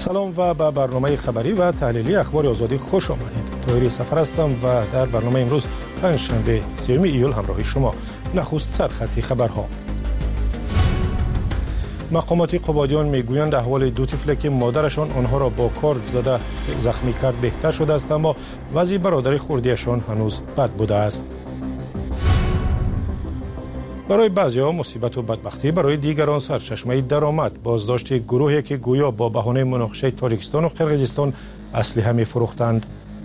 سلام و به برنامه خبری و تحلیلی اخبار آزادی خوش آمدید. طاهری سفر هستم و در برنامه امروز پنجشنبه 3 ایول همراه شما. نخست سرخط خبرها. مقامات قبادیان میگویند احوال دو طفل که مادرشان آنها را با کارد زده زخمی کرد بهتر شده است، اما وضع برادر خردیشان هنوز بد بوده است. برای بعضی‌ها مصیبت و بدبختی، برای دیگران سرچشمه درآمد. بازداشت گروهی که گویا با بهانه مناقشه تاجیکستان و قرقیزستان اسلحه می‌فروختند.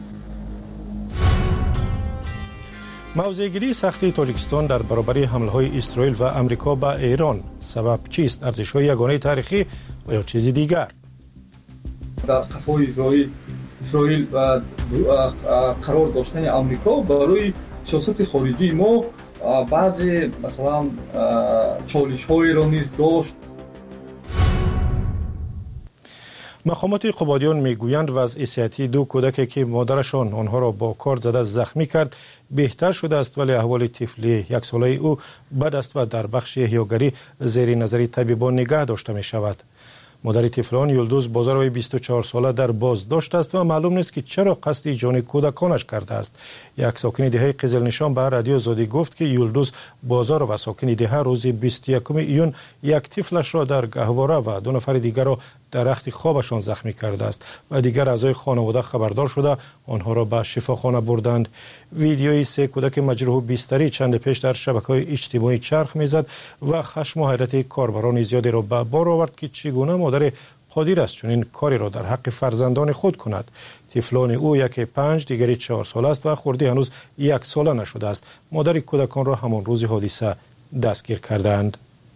موضع‌گیری سختی تاجیکستان در برابر حمله‌های اسرائیل و آمریکا به ایران سبب چیست؟ ارزش‌های یگانه تاریخی و یا چیزی دیگر؟ در قفای اسرائیل و قرار داشتن آمریکا برای سیاست خارجی ما بعضی مثلا چالش‌هایی را نیز داشت. مقامات قبادیان میگویند وضع صحتی دو کودکی که مادرشان آنها را با کارد زده زخمی کرد بهتر شده است، ولی احوال طفل 1 ساله او بد است و در بخش احیاگری زیر نظر طبیبان نگه داشته می شود. مادر طفلان یلدوز بازاروی 24 ساله در بازداشت است و معلوم نیست که چرا قصد جان کودکانش کرده است. یک ساکن دهه قزل نشان به رادیو آزادی گفت که یلدوز بازار و ساکن دهه روز 21 ایون یک طفلش را در گهواره و 2 نفر دیگر را در رخت خوابشان زخمی کرده است و دیگر اعضای خانواده خبردار شده آنها را به شفاخانه بردند. ویدیوی 3 کودک مجروح بستری چند پیش در شبکه‌های اجتماعی چرخ میزد و خشم و حیرت کاربران زیادی را به بار آورد که چگونه مادر قادر است چنین کاری را در حق فرزندان خود کند. طفلان او یکی 5 دیگری 4 ساله است و خردی هنوز 1 ساله نشده است. مادر کودکان را همان روز حادثه دستگیر کردند.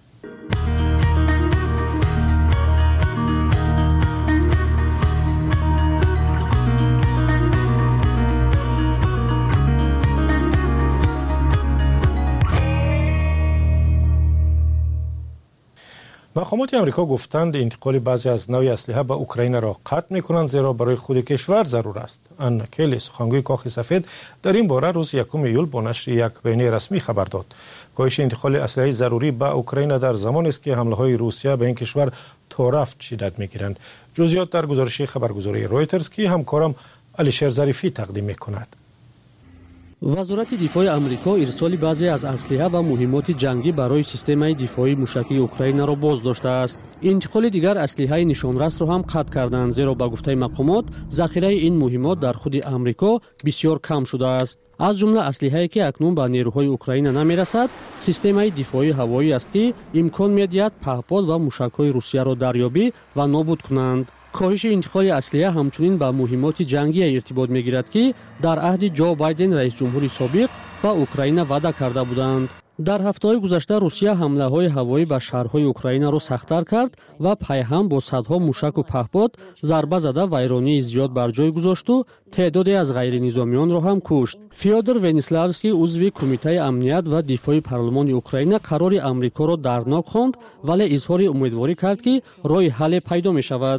مقامات آمریکا گفتند انتقال بعضی از نوع اسلحه به اوکراین را قطع می‌کنند، زیرا برای خود کشور ضرور است. آن کلی سخنگوی کاخ سفید در این باره روز 1 ایول با نشر یک بیانیه رسمی خبر داد. کاهش انتقال اسلحه ضروری به اوکراین در زمانی است که حمله‌های روسیه به این کشور تا رفت شدت می‌گیرند. جزئیات در گزارش خبرگزاری رویترز که همکارم علیشیر ظریفی تقدیم می‌کند. وزارت دفاع آمریکا ارسال بعضی از اسلحه و مهمات جنگی برای سیستم دفاعی موشکی اوکراین را باز داشته است. انتقال دیگر اسلحه نشانرس را هم قطع کردند، زیرا با گفته مقامات ذخیره این مهمات در خود آمریکا بسیار کم شده است. از جمله اسلحه‌ای که اکنون به نیروهای اوکراین نمی‌رسد، سیستم دفاعی هوایی است که امکان می‌دهد پهپاد و موشک‌های روسیه را دریابی و نابود کنند. کاهش انتقال اسلحه همچنین به مهمات جنگی ارتباط می‌گیرد که در عهد جو بایدن رئیس جمهوری سابق به اوکراین وعده کرده بودند. در هفته‌های گذشته روسیه حمله‌های هوایی به شهرهای اوکراین را سخت‌تر کرد و پیهم با صدها موشک و پهپاد ضربه زده ویرانی زیاد بر جای گذاشت و تعدادی از غیرنظامیان را هم کشت. فیودور ونیسلاوسکی عضو کمیته امنیت و دفاع پارلمان اوکراین قرار آمریکا را دردناک خواند، ولی اظهار امیدواری کرد که راه حل پیدا می‌شود.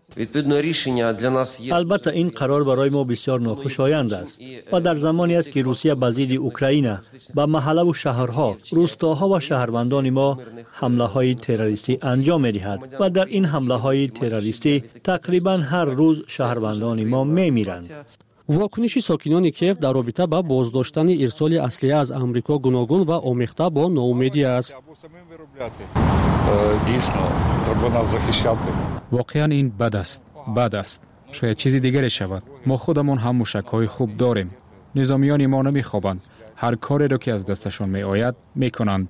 البته این قرار برای ما بسیار ناخوشایند است و در زمانی است که روسیه به ضد اوکراین به محله و شهرها، روستاها و شهروندان ما حمله‌های تروریستی انجام می‌دهد و در این حمله‌های تروریستی تقریبا هر روز شهروندان ما می‌میرند. واکنش ساکنان کیف در رابطه با بازداشتن ارسال اسلحه از آمریکا گوناگون و آمیخته با ناامیدی است. واقعا این بد است. شاید چیزی دیگری شود. ما خودمون هم موشک‌های خوب داریم. نظامیان ما نمی‌خوابند. هر کاری را که از دستشان می‌آید می‌کنند.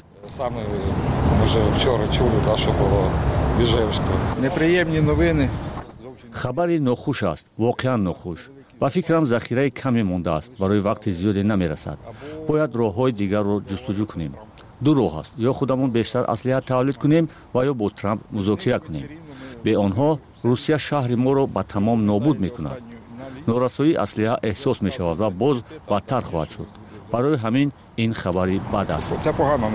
خبری ناخوش است، واقعا ناخوش. و فکرم ذخیره کمی مونده است، برای وقت زیادی نمی‌رسد. باید راه‌های دیگر را جستجو کنیم. 2 راه است، یا خودمون بیشتر اسلحه تولید کنیم و یا با ترامپ مذاکره کنیم. به آنها روسیه شهر ما را به تمام نابود می‌کند. نارسایی اسلحه احساس می‌شود و باز بدتر خواهد شد. برای همین این خبری بد است.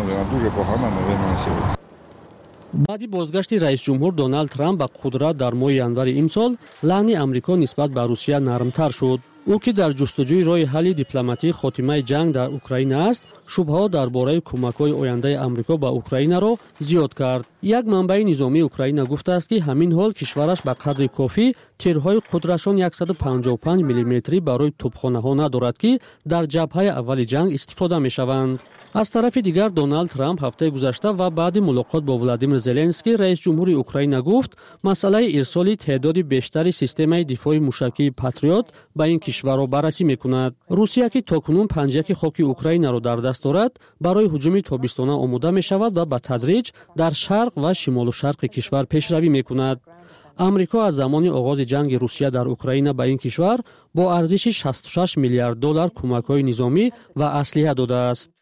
بعد بازگشت رئیس جمهور دونالد ترامپ به قدرت در ماه январи امسال، لعن آمریکا نسبت به روسیه نرمتر شد. او که در جستجوی راه حل دیپلماتی خاتمه جنگ در اوکراین است، شبهه درباره کمک‌های آینده آمریکا به اوکراین را زیاد کرد. یک منبع نظامی اوکراین گفته است که همین حال کشورش به قدر کافی تیرهای قدرتشان 155 میلیمتری برای توپخانه‌ها ندارد که در جبهه اول جنگ استفاده می‌شوند. از طرف دیگر دونالد ترامپ هفته گذشته و بعد ملاقات با ولادیمیر زلنسکی رئیس جمهوری اوکراین گفت مسئله ارسال تعداد بیشتری سیستم دفاعی موشکی پاتریوت به این کشور را بررسی می‌کند. روسیه که تاکنون 51 خاک اوکراین را در دست دارد، برای هجوم تابستانه آماده می‌شود و به تدریج در شرق و شمال و شرق کشور پیشروی می‌کند. امریکا از زمان آغاز جنگ روسیه در اوکراین به این کشور با ارزش 66 میلیارد دلار کمک‌های نظامی و اسلحه داده است.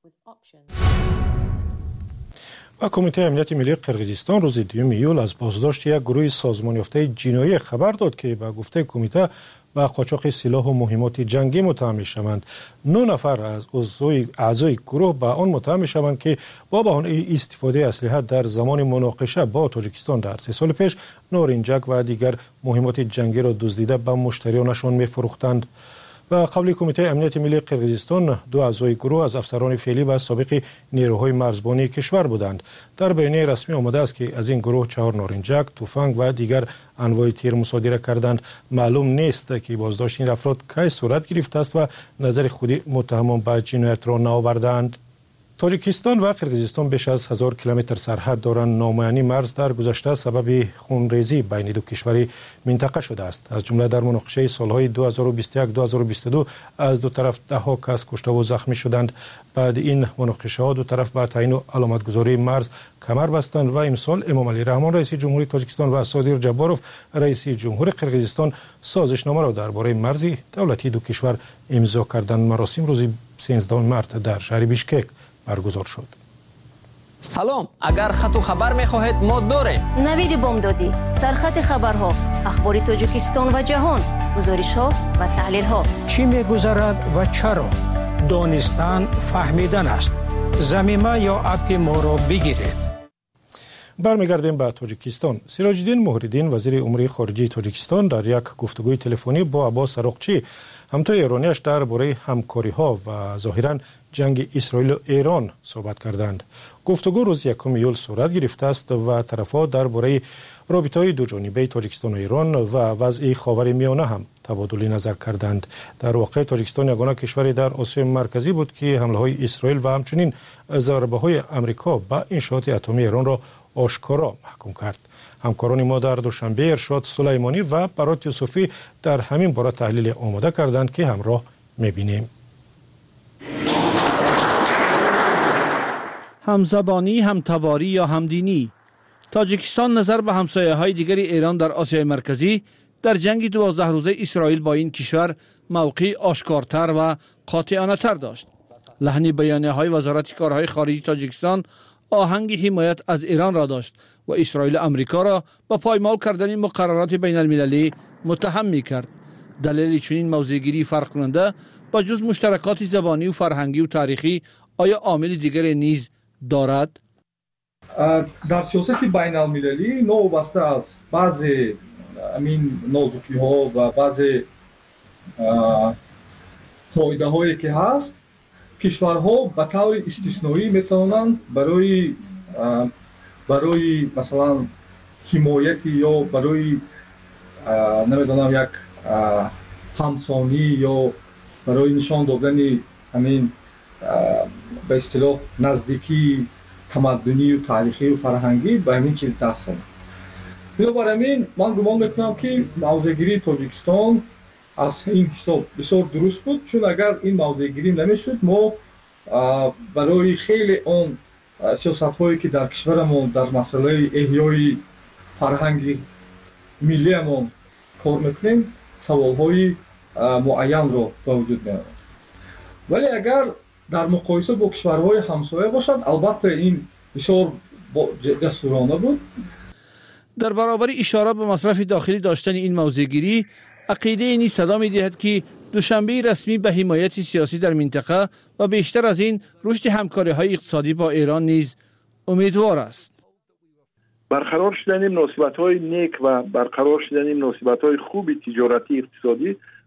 و کمیته امنیت ملی قرقیزستان روز 2 ایول از بازداشت یک گروه سازمان یافته جنایی خبر داد که به گفته کمیته به قاچاق سلاح و مهمات جنگی متهم می‌شوند. 9 نفر از اعضای گروه به آن متهم می‌شوند که با بهانه استفاده اسلحه در زمان مناقشه با تاجیکستان در 3 سال پیش نارنجک و دیگر مهمات جنگی را دزدیده به مشتریانشان می‌فروختند. و قبل کمیته امنیت ملی قرقیزستان 2 اعضای گروه از افسران فعلی و سابق نیروهای مرزبانی کشور بودند. در بیانیه رسمی آمده است که از این گروه 4 نارنجک، تفنگ و دیگر انواع تیر مصادره کردند. معلوم نیست که بازداشت این افراد کی صورت گرفته است و نظر خود متهمان به جنایت را نآوردند. تاجیکستان و قرقیزستان بیش از 1000 کیلومتر سرحد دارند. نامعانی مرز در گذشته سبب خونریزی بین دو کشور منطقه شده است. از جمله در مناقشه سالهای 2021-2022 از دو طرف 10 کس کشته و زخمی شدند. بعد این مناقشه ها دو طرف به تعیین علامتگذاری مرز کمر بستند و امسال امام علی رحمان رئیس جمهوری تاجیکستان و صادر جباروف رئیس جمهور قرقیزستان سازشنامه را درباره مرز دولتی دو کشور امضا کردند. مراسم روز 13 مارس در شهر بیشکک برگزار شد. سلام، اگر خط و خبر می‌خواهید ما داریم. نوید بامدادی، سرخط خبرها، اخبار تاجیکستان و جهان، گزارش‌ها و تحلیل‌ها. چی می‌گذرد و چرا؟ دانستن فهمیدن است. زمینه یا اپ ما را بگیرید. برمیگردیم به تاجیکستان. سراج الدین مهردین وزیر امور خارجه تاجیکستان در یک گفتگوی تلفنی با عباس عراقچی همتای ایرانیش درباره همکاری‌ها و ظاهراً جنگ اسرائیل و ایران صحبت کردند. گفتگو روز 1 ایول صورت گرفته است و طرف‌ها درباره رابطه‌های دوجانبه تاجیکستان و ایران و وضع خاورمیانه هم تبادل نظر کردند. در واقع تاجیکستان یگانه کشوری در آسیا مرکزی بود که حمله‌های اسرائیل و همچنین ضربه‌های آمریکا به انشاءات اتمی ایران را آشکارا محکوم کرد. همکاران ما در دوشنبه ارشاد سلیمانی و برات یوسفی در همین باره تحلیل آماده کردند که همراه می‌بینیم. همزبانی، همتباری یا همدینی. تاجیکستان نظر به همسایه‌های دیگر ایران در آسیای مرکزی در جنگ 12 روزه اسرائیل با این کشور موقع آشکارتر و قاطعانه‌تر داشت. لحن بیانیه‌های وزارت کارهای خارجی تاجیکستان آهنگ حمایت از ایران را داشت و اسرائیل و آمریکا را با پایمال کردن مقررات بین المللی متهم می‌کرد. دلیل چنین موضع‌گیری فرق کننده با جز مشترکات زبانی و فرهنگی و تاریخی آیا عامل دیگر نیز دارد؟ در سیاست بین المللی نوبسته از بعضی امین نازکی ها و بعضی قاعده هایی که هست کشورها به طور استثنایی میتونن برای مثلا حمایت یا برای نمیدونم یک همسانی یا برای نشان دادن همین به اصطلاح نزدیکی تمدنی و تاریخی و فرهنگی به همین چیز دست کنند. بنابراین من گمان میکنم که موضع‌گیری تاجیکستان از این حساب بسیار درست بود، چون اگر این موضع‌گیری نمیشد ما برای خیلی اون سیاست‌هایی که در کشورمون در مسئله احیای فرهنگ ملیمون کار میکنیم سوال‌های معین رو به وجود میارد. ولی اگر در مقایسه با کشورهای همسایه باشد البته این بسیار جسورانه بود. در برابر اشاره به مصرف داخلی داشتن این موضع‌گیری عقیده اینی صدا می‌دهد که دوشنبه رسمی به حمایت سیاسی در منطقه و بیشتر از این رشد همکاری‌های اقتصادی با ایران نیز امیدوار است. برقرار شدن مناسبت‌های نیک و برقرار شدن مناسبت‌های خوب تجارتی اقتصادی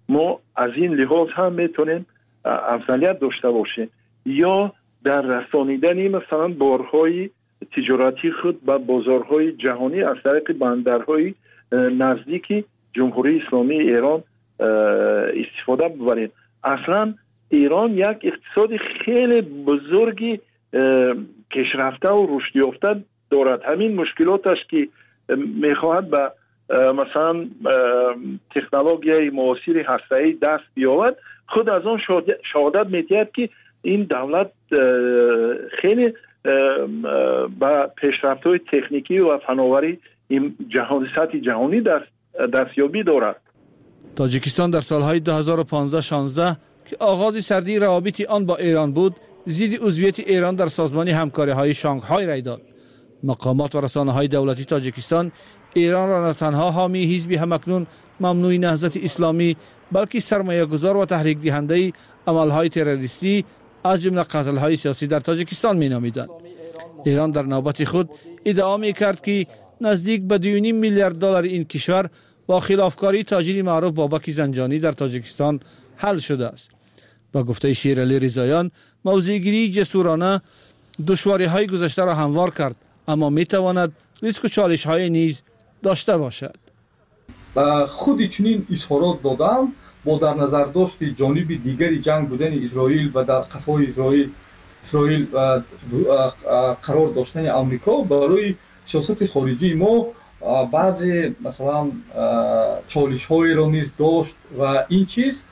ما از این لحاظ هم میتونیم افضلیت داشته باشیم یا در رسانیدن مثلا بارهای تجارتی خود به بازارهای جهانی از طریق بندرهای نزدیک جمهوری اسلامی ایران استفاده ببریم. اصلا ایران یک اقتصاد خیلی بزرگی پیشرفته و رشد یافته دارد. همین مشکلاتش که میخواهد به مثلا تکنولوژی معاصر هسته‌ای دست بیاورد، خود از آن شهادت میدهد که این دولت خیلی با پیشرفت‌های تکنیکی و فناوری سطح جهانی دستیابی دارد. تاجیکستان در سالهای 2015-16 که آغاز سردی روابط آن با ایران بود، زیر عضویت ایران در سازمان همکاری‌های شانگهای رای داد. مقامات و رسانه‌های دولتی تاجیکستان ایران را نه تنها حامی حزب همکنون ممنوع نهضت اسلامی، بلکه سرمایه‌گذار و تحریک دهنده عمل‌های تروریستی از جمله قتل‌های سیاسی در تاجیکستان می‌نامیدند. ایران در نوبت خود ادعا می‌کرد که نزدیک به 2.5 میلیارد دلار این کشور با خلافکاری تاجر معروف بابک زنجانی در تاجیکستان حل شده است. با گفته شیرعلی رضاییان، موضع‌گیری جسورانه دشواری‌های گذشته را هموار کرد، اما می‌تواند ریسک و چالش‌های نیز داشته باشد. خود چنین اظهارات دادم با در نظر داشت جانب دیگری جنگ بودن اسرائیل و در قفای اسرائیل قرار داشتن آمریکا برای سیاست خارجی ما بعضی مثلا چالش‌های را نیز داشت و این چیز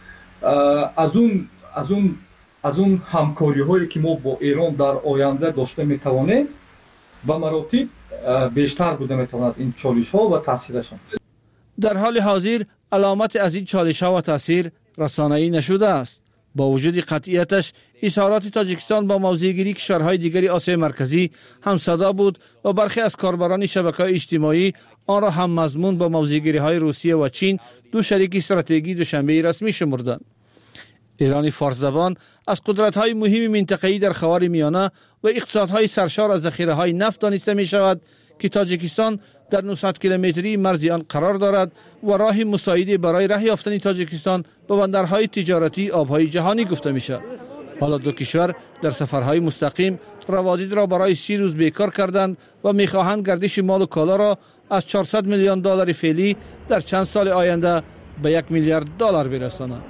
از اون همکاری‌هایی که ما با ایران در آینده داشته می‌توانیم و مراتب بیشتر بوده می‌تواند این چالش‌ها و تاثیرشان. در حال حاضر علامت از این چالش‌ها و تاثیر رسانه‌ای نشده است. با وجود قطعیتش اظهارات تاجیکستان با موضع‌گیری کشورهای دیگری آسیای مرکزی هم صدا بود و برخی از کاربران شبکه‌های اجتماعی آن را هم مضمون با موضع‌گیری‌های روسیه و چین، دو شریک استراتژیکی دوشنبه رسمی شمردند. ایران فارس زبان از قدرت‌های مهم منطقه‌ای در خاورمیانه و اقتصادهای سرشار از ذخیره‌های نفت دانسته می‌شود که تاجیکستان در 900 کیلومتری مرز آن قرار دارد و راه مساعده برای راه یافتن تاجیکستان به بندرهای تجارتی آبهای جهانی گفته می‌شود. حالا دو کشور در سفرهای مستقیم روابط را برای 30 روز بیکار کردند و می‌خواهند گردش مال و کالا را از 400 میلیون دلار فعلی در چند سال آینده به 1 میلیارد دلار برسانند.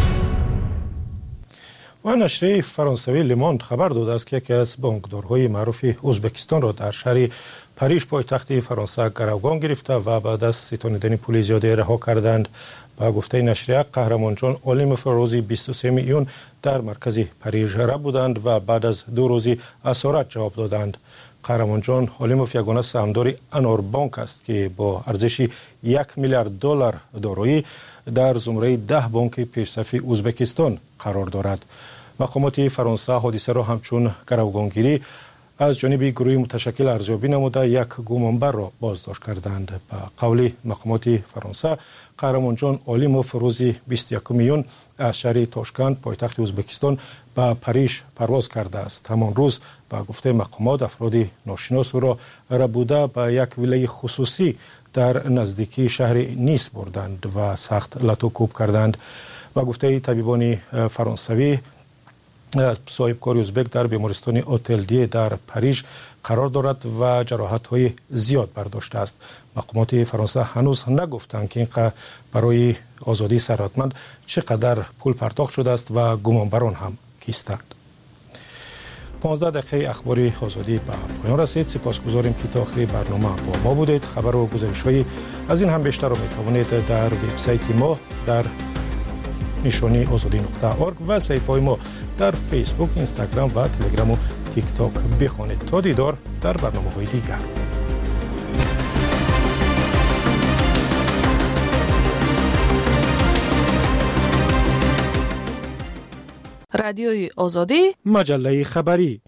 و نشریه فرانسوی لموند خبر داده است که یکی از بانکدارهای معروف ازبکستان را در شهر پاریژ پایتخت فرانسه گروگان گرفته و بعد از ستانیدن پول زیاده رها کردند. با گفته نشریه قهرمان جان اولیموف روزی 23 میلیون در مرکز پاریژ را بودند و بعد از 2 روزی اسارت جواب دادند. قهرمان جان اولیموف یگانه سهامدار انور بانک است که با ارزش 1 میلیارد دلار دارایی در زمره 10 بانک پیشرفت ازبکستان قرار دارد. مقامات فرانسه حادثه را همچون گروگانگیری از جانب گروه متشکل ارزیابی نموده یک گمانبر را بازداشت کردند. به قول مقامات فرانسه قهرمان جان اولیموف روزی 21 میلیون از شهر تاشکند پایتخت ازبکستان به پاریژ پرواز کرده است. همان روز به گفته مقامات افراد ناشناس او را بوده به یک ویله خصوصی در نزدیکی شهر نیس بردند و سخت لطو کوب کردند. و گفته طبیبان فرانسوی صاحبکار ازبک در بیمارستان هتل دی در پاریژ قرار دارد و جراحت‌های زیاد برداشته است. مقامات فرانسه هنوز نگفتند که این برای آزادی ثروتمند چقدر پول پرداخت شده است و گمانبران هم کیستند. 15 دقیقه اخبار آزادی به پایان رسید. سپاسگزاریم که تا آخر برنامه با ما بودید. خبر و گزارش‌های از این هم بیشتر را می‌توانید در وبسایت ما در نشانی azadi.org و صفحه ما در فیسبوک، اینستاگرام و تلگرام و تیک تاک بخوانید. تا دیدار در برنامه‌های دیگر. رادیوی آزادی، مجله خبری.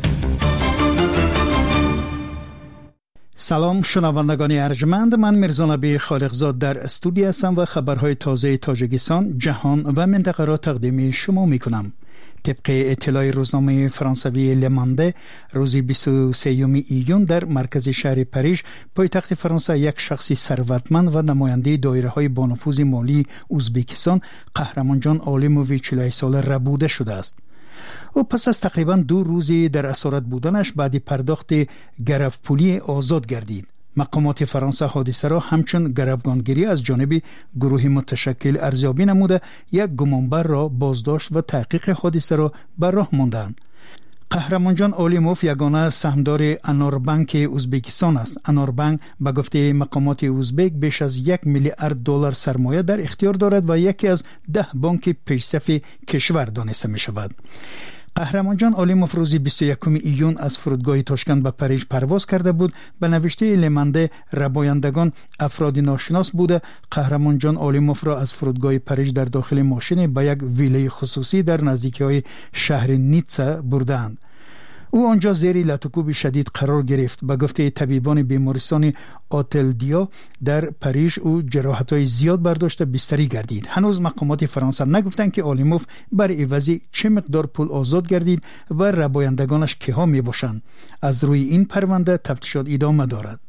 سلام شنوندگان ارجمند، من میرزا نبی خالقزاد در استودیو هستم و خبرهای تازه تاجیکستان، جهان و منطقه را تقدیم شما میکنم. طبق اطلاع روزنامه فرانسوی لمانده روز 23 ایون در مرکز شهر پاریژ پایتخت فرانسه یک شخص ثروتمند و نماینده دایره‌های با نفوذ مالی ازبکستان قهرمانجان عالموف 48 ساله ربوده شده است. او پس از تقریبا 2 روزی در اسارت بودنش بعد پرداخت گرفت‌پولی آزاد گردید. مقامات فرانسه حادثه را همچون گروگانگیری از جانب گروه متشکل ارزیابی نموده یک گمانبر را بازداشت و تحقیق حادثه را بر راه ماندند. قهرمانجان عالموف یگانه سهامدار اناربانک ازبکستان است. اناربانک به گفته مقامات ازبک بیش از 1 میلیارد دلار سرمایه در اختیار دارد و یکی از 10 بانک پیشرفت کشور دانسته می شود. قهرمانجان عالموف روز 21 ایون از فرودگاه تاشکند به پاریژ پرواز کرده بود. به نوشته لمانده ربایندگان افراد ناشناس بوده قهرمانجان عالموف را از فرودگاه پاریژ در داخل ماشین به یک ویله خصوصی در نزدیکی شهر نیتسا بردند. او آنجا زیر لطوکوب شدید قرار گرفت. به گفته طبیبان بیمارستان آتلدیا در پاریژ او جراحت‌های زیاد برداشته بستری گردید. هنوز مقامات فرانسه نگفتند که عالموف بر عوض چه مقدار پول آزاد گردید و ربایندگانش کیها میباشند. از روی این پرونده تفتیشات ادامه دارد.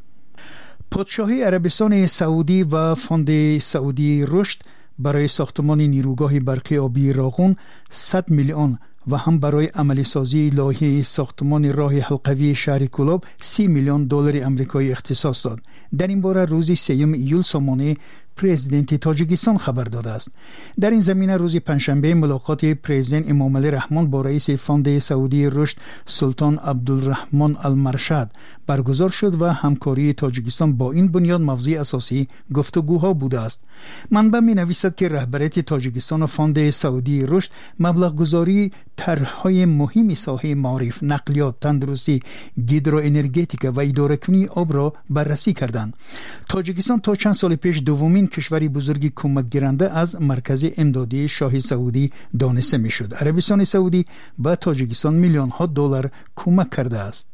پادشاهی عربستان سعودی و فوند سعودی رشد برای ساختمان نیروگاه برقی آبی راغون 100 میلیون و هم برای عملی سازی لایحه ساختمان راه حلقوی شهر کولاب 30 میلیون دلار آمریکایی اختصاص داد. در این باره روز 3 ایول سامانه پرزیدنت تاجیکستان خبر داده است. در این زمینه روز پنجشنبه ملاقات پرزیدنت امامعلی رحمان با رئیس فوند سعودی رشد سلطان عبدالرحمن المرشد برگزار شد و همکاری تاجیکستان با این بنیاد موضوع اساسی گفتگوها بوده است. منبع می نویسد که رهبریت تاجیکستان و فوند سعودی رشد مبلغ گذاری طرح‌های مهمی ساحه معارف، نقلیات، تندرستی، گیدروانرژتیک و اداره‌کنی آب را بررسی کردند. تاجیکستان تا چند سال پیش دومین کشوری بزرگی کمک گیرنده از مرکز امدادی شاه سعودی دانسته میشد. عربستان سعودی به تاجیکستان میلیون ها دلار کمک کرده است.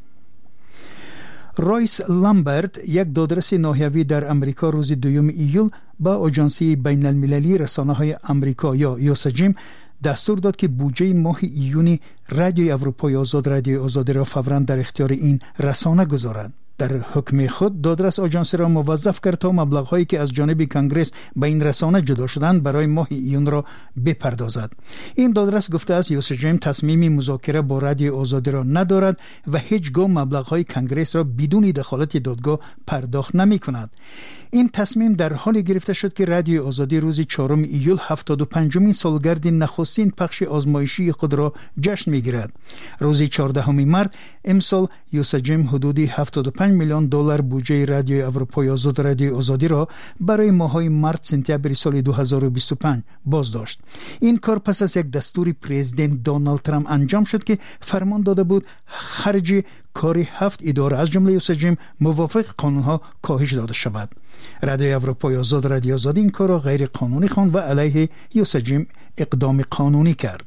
رایس لامبرت، یک دادرس ناحیوی در امریکا، روز 2 ایول با آژانسی بین المللی رسانه های امریکا یا یوسجیم دستور داد که بودجه ماه ایونی رادیوی اروپای آزاد را فوراً در اختیار این رسانه گذارد. در حکم خود دادرس آژانس را موظف کرد تا مبلغ‌هایی که از جانب کنگره به این رسانه جدا شدند برای ماه ایون را بپردازد. این دادرس گفته است یوسجیم تصمیمی مذاکره با رادیو آزادی را ندارد و هیچگاه مبلغ‌های کنگره را بدون دخالت دادگاه پرداخت نمی‌کند. این تصمیم در حالی گرفته شد که رادیو آزادی روز 4 ایول 75مین سالگرد نخستین پخش آزمایشی خود را جشن می‌گیرد. روز 14 مارس امسال یوسجیم حدودی 75 میلیون دلار بودجه رادیو اروپای آزاد رادیو آزادی را برای ماه‌های مارس سپتامبر سال 2025 بازداشت. این کار پس از یک دستور پرزیدنت دونالد ترامپ انجام شد که فرمان داده بود خرج کار 7 اداره از جمله یوسجیم موافق قانونها کاهش داده شود. رادیو اروپای آزاد رادیو آزادی این کار را غیر قانونی خواند و علیه یوسجیم اقدام قانونی کرد.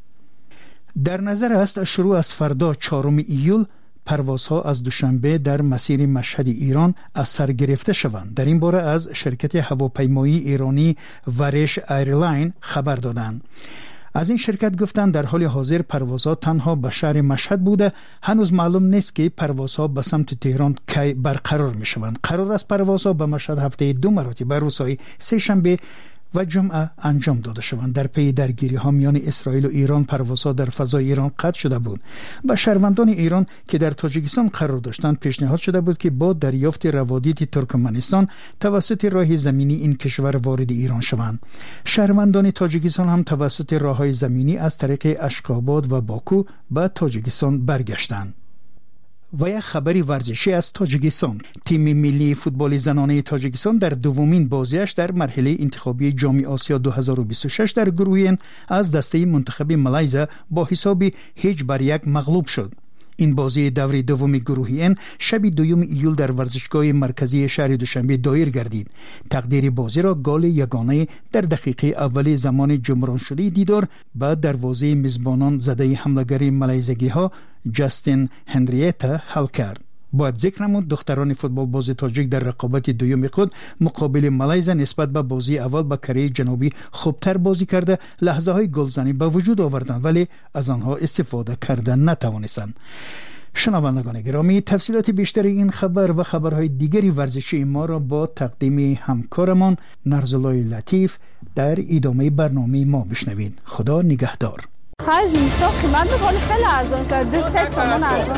در نظر است شروع از فردا 4 ایول پروازها از دوشنبه در مسیر مشهد ایران از سر گرفته شوند. در این باره از شرکت هواپیمایی ایرانی ورش ایرلاین خبر دادند. از این شرکت گفتند در حال حاضر پروازها تنها به شهر مشهد بوده. هنوز معلوم نیست که پروازها به سمت تهران کی برقرار می شوند. قرار است پروازها به مشهد هفته 2 مراتب بر روزهای سه شنبه و جمعه انجام داده شوند. در پی درگیری ها میان اسرائیل و ایران پروازها در فضای ایران قطع شده بود. به شهروندان ایران که در تاجیکستان قرار داشتند پیشنهاد شده بود که با دریافت روادید ترکمنستان توسط راه زمینی این کشور وارد ایران شوند. شهروندان تاجیکستان هم توسط راههای زمینی از طریق اشخاباد و باکو به تاجیکستان برگشتند. و یک خبری ورزشی از تاجیکستان. تیم ملی فوتبال زنانه تاجیکستان در دومین بازیش در مرحله انتخابی جام آسیا 2026 در گروه از دسته منتخب مالایزیا با حساب 0-1 مغلوب شد. این بازی دوره دوم گروه شب 2 ایول در ورزشگاه مرکزی شهر دوشنبه دایر گردید. تقدیر بازی را گل یگانه در دقیقه اول زمان جمران شده دیدار به دروازه میزبانان زده حمله‌گر مالایزی‌ها جاستین هنریتا حل کرد. باید ذکر نمود دختران فوتبال باز تاجیک در رقابت دوم خود مقابل مالایزیا نسبت به بازی اول با کره جنوبی خوبتر بازی کرده، لحظه های گلزنی به وجود آوردند ولی از آنها استفاده کردن نتوانستند. شنوندگان گرامی، تفصیلات بیشتر این خبر و خبرهای دیگری ورزشی ما را با تقدیم همکارمان نرزالای لطیف در ادامه برنامه ما بشنوید. خدا نگهدار. خیلی اینستا قیمت میکنه خیلی ارزان شد، 2-3 تومان ارزان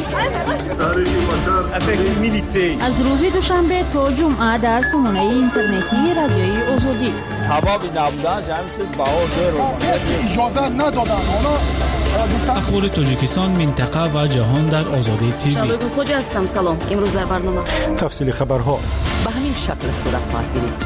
شد. از روز دوشنبه تا جمعه در سامانه اینترنتی رادیوی آزادی. حبابی نبودن همین چیز باور رو اجازه ندادن. اخبار تاجیکستان، منطقه و جهان در آزادی تیوی. شبگون خوجا هستم. سلام. امروز در برنامه تفصیل خبرها به همین شکل صورت خواهد گرفت.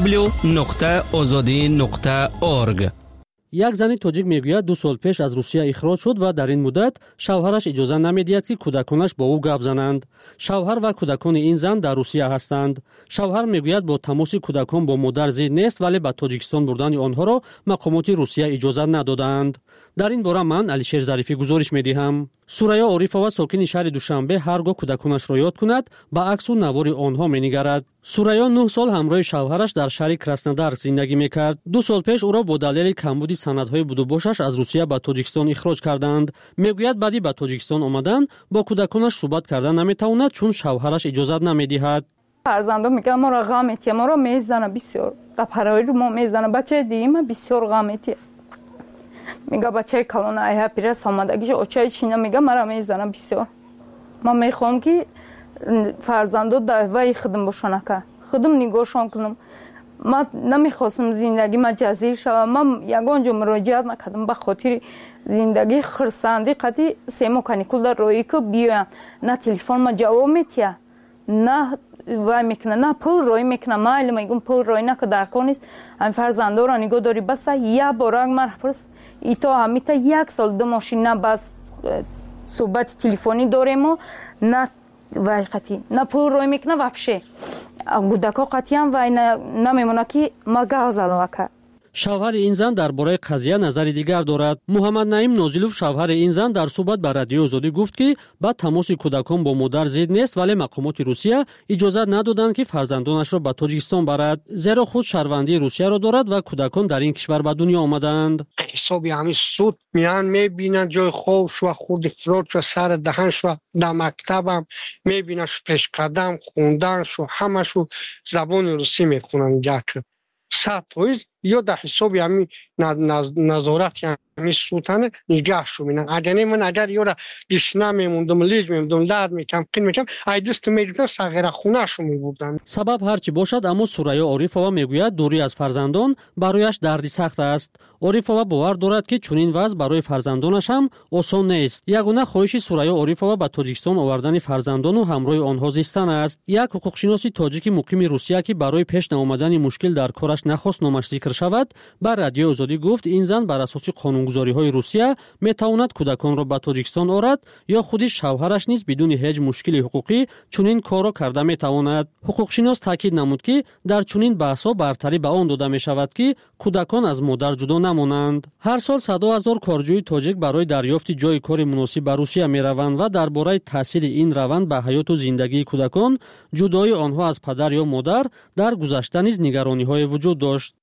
www.azadi.org. یک زن تاجیک میگوید 2 سال پیش از روسیه اخراج شد و در این مدت شوهرش اجازه نمیدهد که کودکانش با او گپ زنند. شوهر و کودکان این زن در روسیه هستند. شوهر میگوید با تماس کودکان با مادر زید نیست ولی به تاجیکستان بردن آنها را مقامات روسیه اجازه ندادند. در این باره من علیشیر ظریفی گزارش میدهم. سوریا عارفова ساکن شهر دوشنبه هرگاه کودکانش را یاد کند به عکس و نوار آنها مینگرد. سوریا 9 سال همراه شوهرش در شهر کراسنودار زندگی میکرد. 2 سال پیش او را با دلیل کمبود سندهای بودوباشش از روسیه به تاجیکستان اخراج کردند. میگوید بعدی به تاجیکستان آمدن با کودکانش صحبت کردن نمیتواند چون شوهرش اجازه نمیدهد. فرزندم میگه ما را غم میتیه، ما را میزنه بسیار دپرای رو ما میزنه. بچه دیگه بسیار غم میتیه. میگه بچه کلون ایه پیرس آمدگیش اوچای چینه میگه مرا میزنه بسیار. من میخوام که فرزندو دعوی خدم باشن که خدم نگاهشان کنم. من نمیخواستم زندگی ما جزیر شود. من یگان جا مراجعت نکردم به خاطر زندگی خرسندی قطعی سیمو کانیکول در روی که بیایم. نه تلفن ما جواب میتیه، نه وای میکنه، نه پول روی میکنه. ما علم میگم پول روی نکه درکار نیست. این فرزنده را نگاه داری بس یه بارک مرپرس ایتا همیتا 1 سال 2 ماشین نه بس صحبت تلفنی داریم و نه وای قطعی نه پول روی میکنه وپشه گودکا قطعی هم وای نمیمونه که ما گاز الوکه. شوهر این زن درباره قضیه نظر دیگر دارد. محمد نعیم نازلوف شوهر این زن در صحبت با رادیو آزادی گفت که با تماس کودکان با مادر زید نیست ولی مقامات روسیه اجازه ندادند که فرزندانش را به تاجیکستان برد، زیرا خود شهروندی روسیه را دارد و کودکان در این کشور به دنیا آمدند. حسابی همین سود میان میبینن جای خوابش و خود افرادش و سر دهنش و در مکتبم میبیننش پیش قدم خوندنش و همش زبان روسی میخونن جاکر 100% یا در حسابی همین نظارت همین سوتنه نگهشو مینن. اگر من اگر یورا دیشنا میموندم لیج میموندم لاد میکم قین میکم ایدست میگفتن صغیر خونهشو میبردن. سبب هرچی باشد اما سوریا عارفова میگوید دوری از فرزندان برایش دردی سخت است. عارفова باور دارد که چنین وضع برای فرزندانش هم آسان نیست. یگانه خواهش سوریا عارفова به تاجیکستان آوردن فرزندان و همراه آنها زیستن است. یک حقوقشناس تاجیک مقیم روسیه که برای پیش نیامدن مشکل در کارش نخواست نامش ذکر شود بر رادیو آزادی گفت این زن بر اساس قانونگذاری‌های روسیه میتواند کودکان را به تاجیکستان آورد یا خود شوهرش نیز بدون هیچ مشکل حقوقی چنین کار را کرده میتواند. حقوقشناس تاکید نمود که در چنین بحث‌ها برتری به آن داده میشود که کودکان از مادر جدا نمانند. هر سال 100,000 کارجوی تاجیک برای دریافت جای کار مناسب به روسیه میروند و درباره تاثیر این روند به حیات و زندگی کودکان جدای آنها از پدر یا مادر در گذشته نیز نگرانی‌های وجود داشت.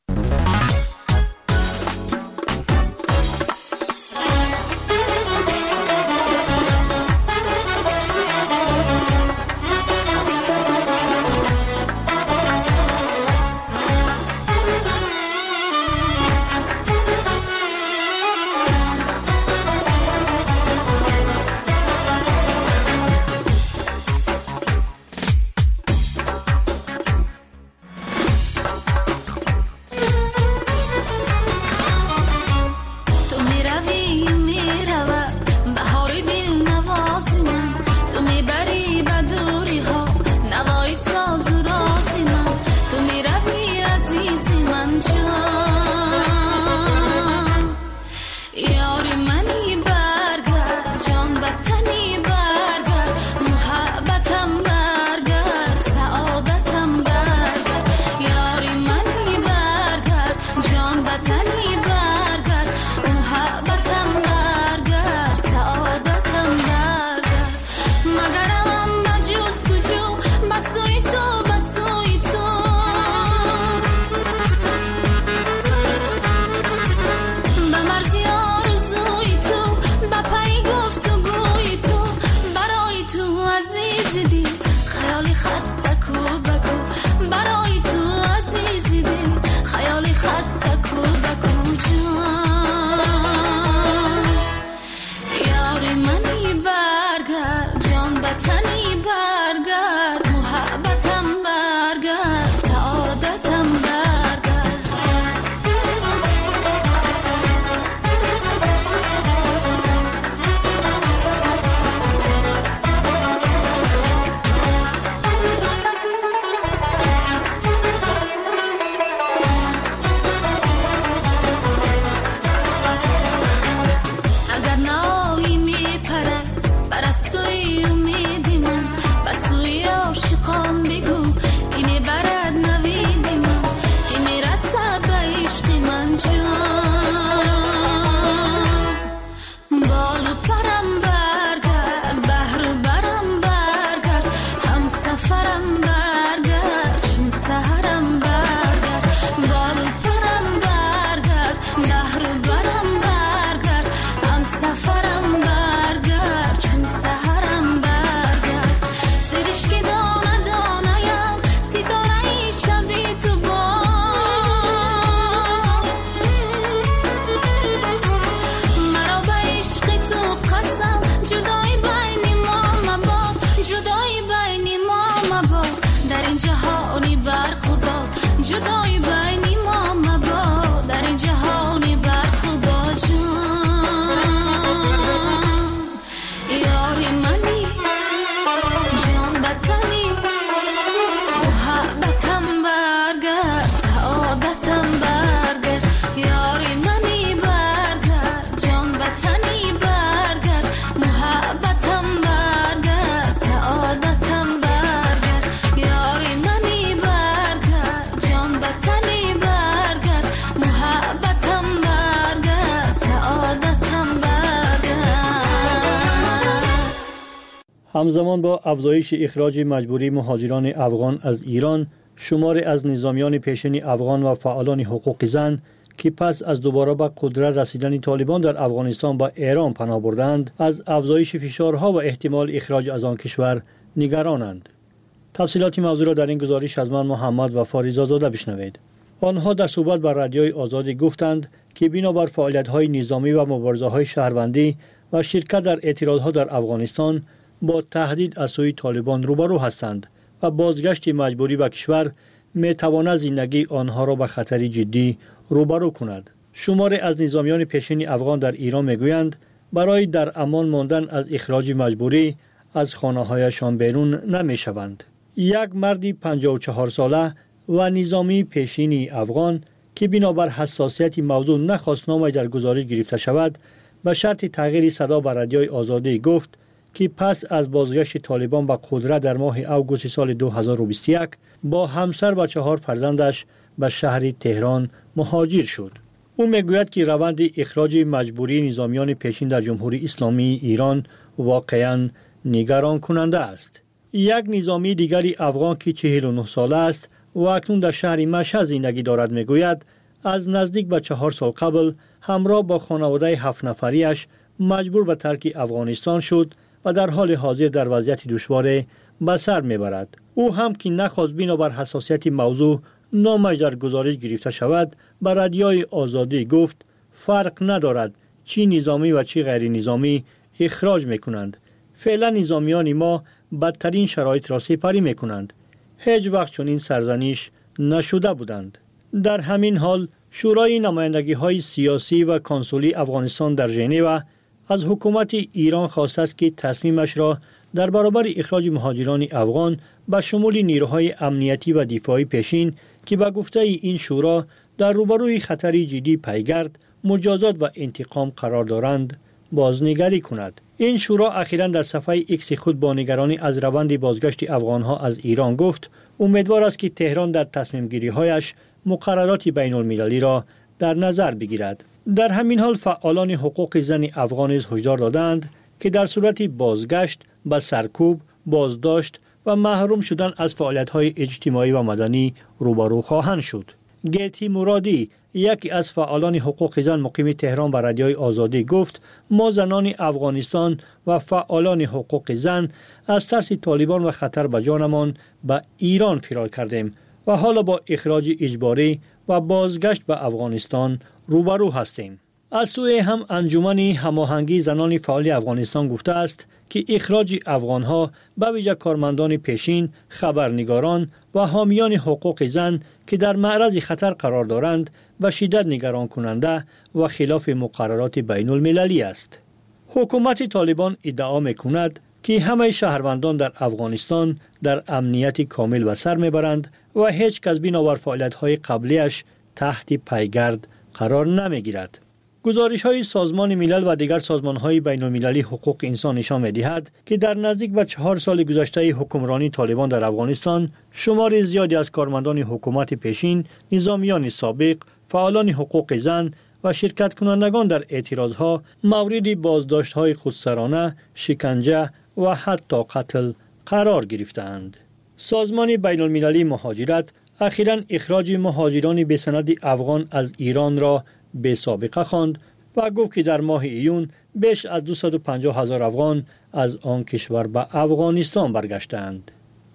همزمان با افزایش اخراج مجبوری مهاجران افغان از ایران، شماری از نظامیان پیشین افغان و فعالان حقوق زن که پس از دوباره به قدرت رسیدن طالبان در افغانستان به ایران پناه بردند، از افزایش فشارها و احتمال اخراج از آن کشور نگرانند. تفصیلات موضوع را در این گزارش از من محمد و فاریزاده بشنوید. آنها در صحبت با رادیوی آزادی گفتند که بنابر فعالیت‌های نظامی و مبارزه‌های شهروندی و شرکت در اعتراضها در افغانستان با تهدید از سوی طالبان روبرو هستند و بازگشت مجبوری به کشور می‌تواند زندگی آنها را به خطر جدی روبرو کند. شماری از نظامیان پیشین افغان در ایران می‌گویند برای در امان ماندن از اخراج مجبوری از خانه‌هایشان بیرون نمی‌شوند. یک مرد 54 ساله و نظامی پیشین افغان که بنابر حساسیت موضوع نخواست نامش در گزارش گرفته شود، به شرط تغییر صدا به رادیوی آزادی گفت که پس از بازگشت طالبان به قدرت در ماه اوگوست سال 2021 با همسر و 4 فرزندش به شهر تهران مهاجر شد. او میگوید که روند اخراج مجبوری نظامیان پیشین در جمهوری اسلامی ایران واقعاً نگران کننده است. یک نظامی دیگری افغان که 49 ساله است و اکنون در شهر مشهد زندگی دارد میگوید از نزدیک به 4 سال قبل همراه با خانواده 7 نفریش مجبور به ترک افغانستان شد و در حال حاضر در وضعیت دشوار به سر میبرد. او هم که نخواست بنابر حساسیت موضوع نامش در گزارش گرفته شود، به رادیوی آزادی گفت فرق ندارد چی نظامی و چی غیر نظامی اخراج میکنند. فعلا نظامیان ما بدترین شرایط را سپری میکنند. هیچ وقت چنین سرزنش نشده بودند. در همین حال شورای نمایندگی های سیاسی و کنسولی افغانستان در ژنو از حکومت ایران خواسته است که تصمیمش را در برابر اخراج مهاجران افغان به شمول نیروهای امنیتی و دفاعی پیشین که به گفته این شورا در روبروی خطری جدی پیگرد، مجازات و انتقام قرار دارند، بازنگری کند. این شورا اخیراً در صفحه ایکس خود با نگرانی از روند بازگشت افغانها از ایران گفت امیدوار است که تهران در تصمیم گیری هایش مقررات بین المللی را در نظر بگیرد. در همین حال فعالان حقوق زن افغان هشدار دادند که در صورت بازگشت به سرکوب، بازداشت و محروم شدن از فعالیت‌های اجتماعی و مدنی روبرو خواهند شد. گیتی مرادی، یکی از فعالان حقوق زن مقیم تهران، به رادیوی آزادی گفت ما زنان افغانستان و فعالان حقوق زن از ترس طالبان و خطر به جانمان به ایران فرار کردیم و حالا با اخراج اجباری و بازگشت به افغانستان روبرو هستیم. از سوی هم انجمن هماهنگی زنان فعال افغانستان گفته است که اخراج افغانها به ویژه کارمندان پیشین، خبرنگاران و حامیان حقوق زن که در معرض خطر قرار دارند به شدت نگران کننده و خلاف مقررات بین المللی است. حکومت طالبان ادعا می‌کند که همه شهروندان در افغانستان در امنیت کامل به سر میبرند و هیچ کس بنابر فعالیت‌های قبلیش تحت پیگرد قرار نمیگیرد. گزارش‌های سازمان ملل و دیگر سازمان‌های بین‌المللی حقوق انسان نشان می‌دهد که در نزدیک به 4 سال گذشته حکمرانی طالبان در افغانستان شمار زیادی از کارمندان حکومت پیشین، نظامیان سابق، فعالان حقوق زن و شرکت کنندگان در اعتراضها مورد بازداشت‌های خودسرانه، شکنجه و حتی قتل قرار گرفتند. سازمان بین‌المللی مهاجرت اخیراً اخراج مهاجران بسند افغان از ایران را به سابقه خواند و گفت که در ماه ایون بیش از 250,000 افغان از آن کشور به افغانستان برگشتند.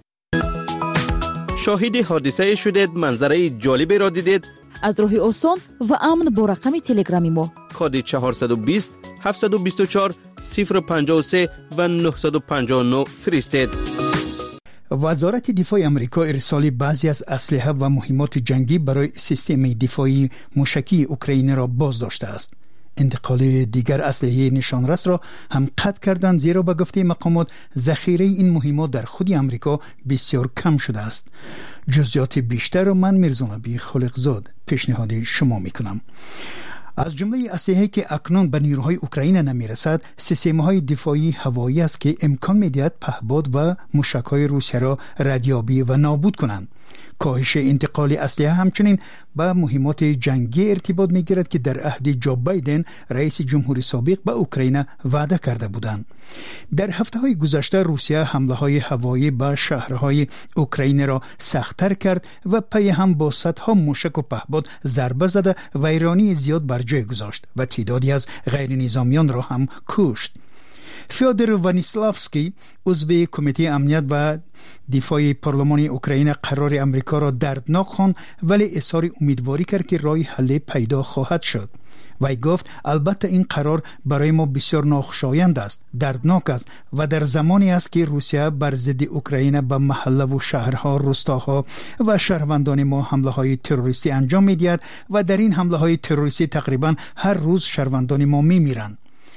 شاهد حادثه شدید، منظره جالبی را دیدید؟ از راه آسان و امن با رقم تلگرامی ما کد 420 724 053 و 959 فرستید. وزارت دفاع آمریکا ارسال بعضی از اسلحه و مهمات جنگی برای سیستم دفاعی موشکی اوکراین را باز داشته است. انتقال دیگر اسلحه نشانرس را هم قطع کردند، زیرا به گفته مقامات ذخیره این مهمات در خود آمریکا بسیار کم شده است. جزئیات بیشتر را من میرزانبی خالقزاد پیشنهاد شما میکنم. از جمله اسلحه‌ای که اکنون به نیروهای اوکراین نمیرسد، سیستم‌های دفاعی هوایی است که امکان می‌دهد پهپاد و موشک‌های روسیه را ردیابی و نابود کنند. کاهش انتقال اسلحه همچنین به مهمات جنگی ارتباط می‌گیرد که در عهد جو بایدن رئیس جمهوری سابق به اوکراین وعده کرده بودند. در هفته‌های گذشته روسیه حمله‌های هوایی به شهرهای اوکراین را سخت‌تر کرد و پی هم با صدها موشک و پهپاد ضربه زده ویرانی زیاد بر جای گذاشت و تعدادی از غیر نظامیان را هم کشت. فیودور وانیسلافسکی عضو کمیته امنیت و دفاع پارلمان اوکراین قرار امریکا را دردناک خواند ولی اظهار امیدواری کرد که راه حل پیدا خواهد شد. وی گفت البته این قرار برای ما بسیار ناخوشایند است، دردناک است و در زمانی است که روسیه بر ضد اوکراین به محله و شهرها، روستاها و شهروندان ما حمله‌های تروریستی انجام می‌دهد و در این حمله‌های تروریستی تقریبا هر روز شهروندان ما می‌میرند.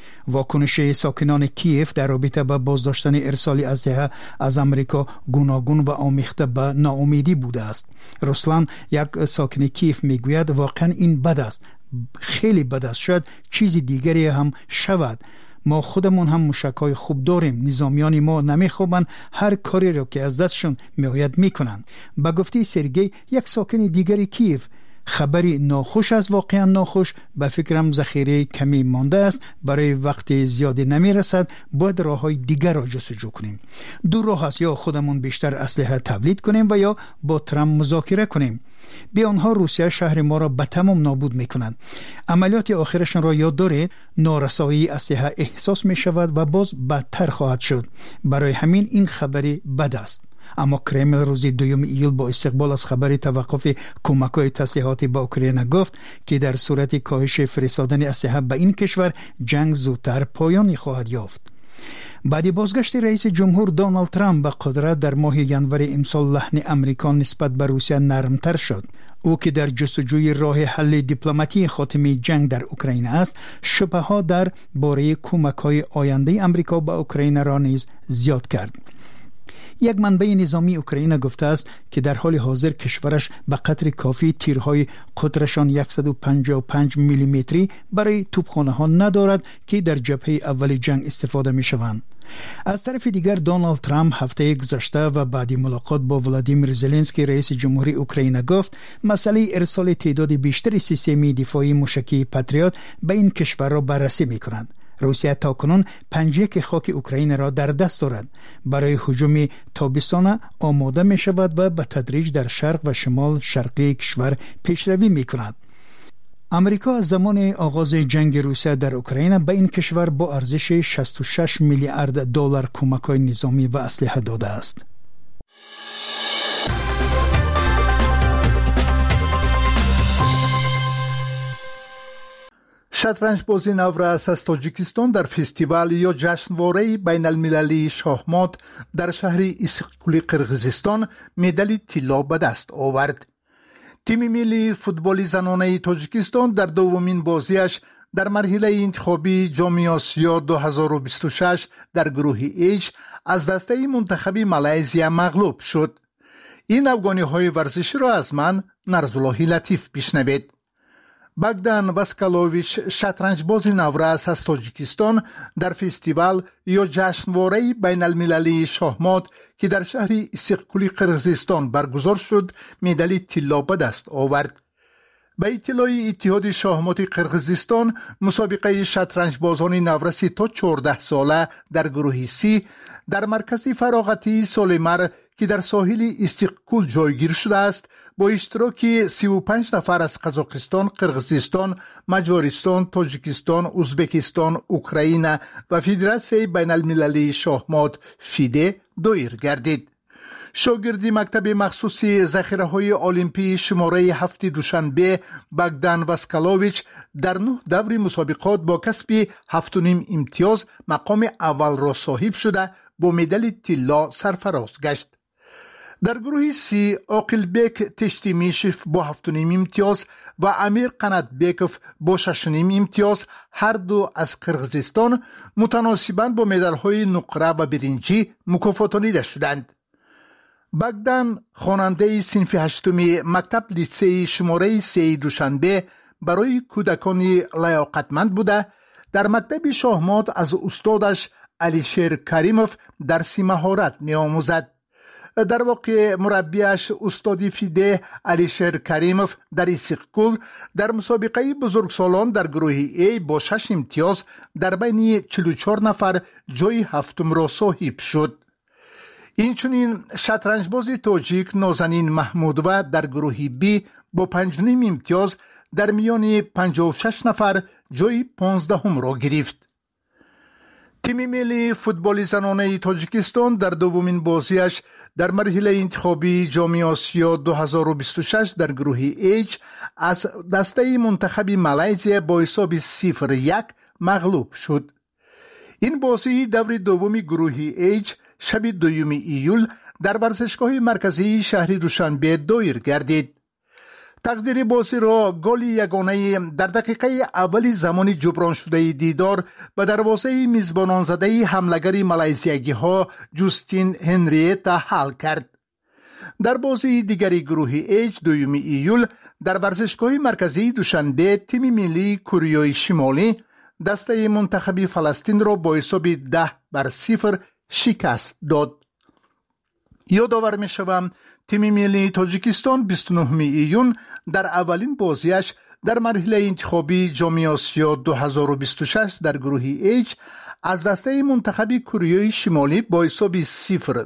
واکنش ساکنان کیف در رابطه با بازداشتن ارسال اسلحه از امریکا گوناگون و آمیخته به ناامیدی بوده است. رسلان، یک ساکن کیف، میگوید واقعا این بد است، خیلی بد است، شاید چیزی دیگری هم شود. ما خودمون هم موشک‌های خوب داریم، نظامیان ما نمیخوابند، هر کاری را که از دستشون میآید میکنند. به گفته سرگئی، یک ساکن دیگری کیف، خبری ناخوش از واقعا ناخوش، به فکرم ذخیره کمی مانده است، برای وقت زیادی نمی رسد، باید راه های دیگر را جستجو کنیم. دو راه است، یا خودمون بیشتر اسلحه تولید کنیم و یا با ترامپ مذاکره کنیم. به آنها روسیه شهر ما را به تمام نابود می کنند. عملیات آخرشان را یاد دارید، نارسایی اسلحه احساس می شود و باز بدتر خواهد شد. برای همین این خبری بد است. اما کرمل روز 2 ایول با استقبال از خبر توقف کمک‌های تسلیحاتی به اوکراین گفت که در صورت کاهش فرستادن اسلحه به این کشور جنگ زودتر پایانی خواهد یافت. بعد بازگشت رئیس جمهور دونالد ترامپ به قدرت در ماه ژانویه امسال، لحن امریکا نسبت به روسیه نرمتر شد. او که در جستجوی راه حل دیپلماتی خاتمه جنگ در اوکراین است، شبهه‌ها در باره کمک‌های آینده امریکا به اوکراین را نیز زیاد کرد. یک منبع نظامی اوکراین گفته است که در حال حاضر کشورش به قدر کافی تیرهای قطرشان 155 میلیمتری برای توپخانه‌ها ندارد که در جبهه اول جنگ استفاده می‌شوند. از طرف دیگر دونالد ترامپ هفته گذشته و بعد ملاقات با ولادیمیر زلنسکی رئیس جمهوری اوکراین گفت مسئله ارسال تعداد بیشتری سیستم دفاعی موشکی پاتریوت به این کشور را بررسی می‌کند. روسیه تاکنون 51 خاک اوکراین را در دست دارد. برای هجوم تابستان آماده می شود و به تدریج در شرق و شمال شرقی کشور پیشروی می کند. امریکا از زمان آغاز جنگ روسیه در اوکراین به این کشور با ارزش 66 میلیارد دلار کمک‌های نظامی و اسلحه داده است. شطرنج بازی نورس از تاجیکستان در فستیوال یا جشنواره بین المللی شاهمات در شهر ایسیقکولی قرقیزستان مدال طلا به دست آورد. تیم ملی فوتبال زنانه تاجیکستان در دومین بازیش در مرحله انتخابی جام آسیا 2026 در گروه ایچ از دسته منتخب مالزیا مغلوب شد. این افغانی ورزشی را از من نرزالله لطیف بشنوید. باگدان واسکالوویچ شطرنج باز نورس از تاجیکستان در فستیوال یا جشنواره بین المللی شاهمات که در شهر ایسیقکولی قرقیزستان برگزار شد مدال طلا به دست آورد. به اطلاع اتحاد شاهمات قرقیزستان، مسابقه شطرنج بازان نورسی تا 14 ساله در گروه سی در مرکز فراغتی سلیمر که در ساحل ایسیقکول جایگیر شده است، با اشتراک 35 نفر از قزاقستان، قرقیزستان، مجارستان، تاجیکستان، ازبکستان، اوکراین و فدراسیون بین المللی شاهمات فیده دایر گردید. شاگردی مکتب مخصوص ذخیره‌های المپی شماره 7 دوشنبه باگدان واسکالوویچ در 9 دور مسابقات با کسب 7.5 امتیاز مقام اول را صاحب شده با مدال طلا سرفراز گشت. در گروه سی عاقلبک تشتیمیشف با 7.5 امتیاز و امیر قناتبکوف با 6.5 امتیاز هر دو از قرقیزستان متناسباً با مدال‌های نقره و برنجی مکافاتانیده شدند. باگدان خواننده صنف 8 مکتب لیسه شماره 3 دوشنبه برای کودکان لیاقتمند بوده در مکتب شاهمات از استادش علیشیر کریموف درس مهارت می‌آموزد. در واقع مربیش استاد فیده علیشیر کریموف در استقلال در مسابقه بزرگسالان در گروه ای با 6 امتیاز در بین 44 نفر جای هفتم را صاحب شد. اینچنین شطرنجباز تاجیک نازنین محمودوه در گروه بی با 5 امتیاز در میان 56 نفر جای 15 را گرفت. تیم ملی فوتبال زنانه تاجیکستان در دومین بازیش در مرحله انتخابی جام آسیا 2026 در گروه H از دسته منتخب مالزی با حساب 0-1 مغلوب شد. این بازی دور دوم گروه H شب 2 ایول در ورزشگاه مرکزی شهر دوشنبه دایر گردید. تقدیر بازی را گل یگانه در دقیقه اول زمان جبران شده دیدار به دروازه میزبانان زده حملگر مالزیایی ها جوستین هنریتا حل کرد. در بازی دیگری گروه H 2 ایول در ورزشگاه مرکزی دوشنبه تیم ملی کره شمالی دسته منتخب فلسطین را با حساب 10-0 شکست داد. یادآور می‌شوم تیم ملی تاجیکستان 29 ایون در اولین بازیش در مرحله انتخابی جام آسیا 2026 در گروه H از دسته منتخب کره شمالی با حساب 0-10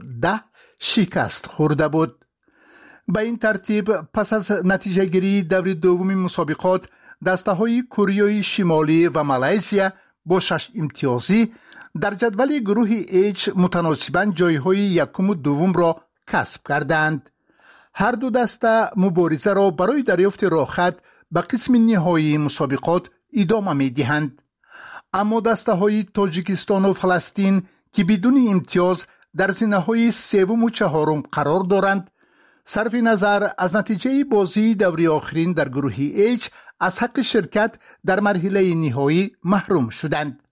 شکست خورده بود. به این ترتیب پس از نتیجه گیری دور دوم مسابقات دسته های کره شمالی و مالزی با 6 امتیازی در جدول گروه H متناسباً جایهای یکم و دوم را کسب کردند. هر دو دسته مبارزه را برای دریافت راه‌خط به قسم نهایی مسابقات ادامه می‌دهند. اما دسته های تاجیکستان و فلسطین که بدون امتیاز در زینه‌های سوم و چهارم قرار دارند، صرف نظر از نتیجه بازی دوری آخرین در گروه H از حق شرکت در مرحله نهایی محروم شدند.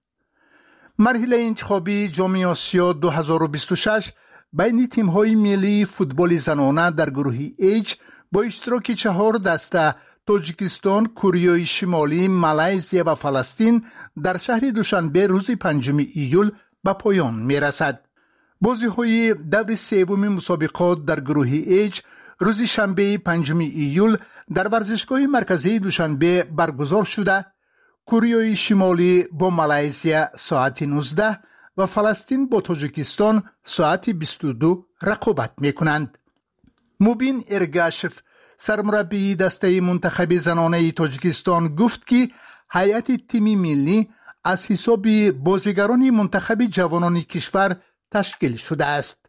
مرحله انتخابی جام آسیا 2026 بین تیم‌های ملی فوتبال زنانه در گروه H با اشتراک 4 دسته تاجیکستان، کره شمالی، مالزی و فلسطین در شهر دوشنبه روز 5 ایول به پایان می‌رسد. بازی‌های دور سوم مسابقات در گروه H روز شنبه 5 ایول در ورزشگاه مرکزی دوشنبه برگزار شده. کره شمالی با مالزی ساعت 19 و فلسطین با تاجیکستان ساعت 22 رقابت می‌کنند. مبین ارگاشف سرمربی دسته منتخب زنانه تاجیکستان گفت که هیئت تیم ملی از حساب بازیگران منتخب جوانان کشور تشکیل شده است.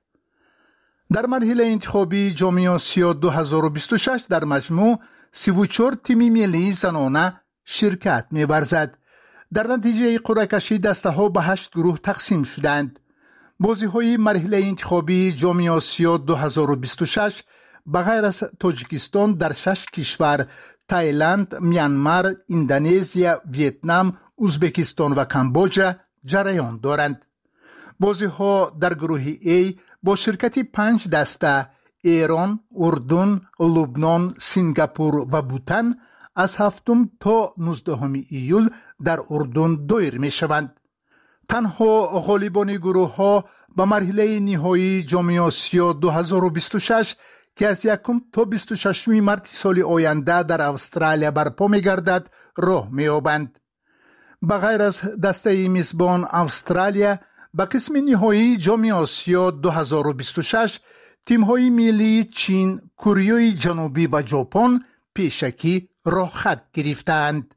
در مرحله انتخابی جام آسیا 2026 در مجموع 34 تیم ملی زنانه شرکت می‌ورزد. در نتیجه قرعه کشی دسته ها به 8 گروه تقسیم شدند. بازی های مرحله انتخابی جام آسیا 2026 بغیر از تاجیکستان در 6 کشور تایلند، میانمار، اندونزیا، ویتنام، ازبکستان و کامبوجا جریان دارند. بازی ها در گروه A با شرکت 5 دسته ایران، اردن، لبنان، سنگاپور و بوتان از 7 تا 19 ایول در اردن دایر می شوند. تنها غالبان گروه ها به مرحله نهایی جام آسیا 2026 که از 1 تا 26 مارس سال آینده در استرالیا برپا می گردد راه می یابند. بغیر از دسته میزبان استرالیا به قسم نهایی جام آسیا 2026 تیم های ملی چین، کره جنوبی و ژاپن پیشکی راه خط گرفتند.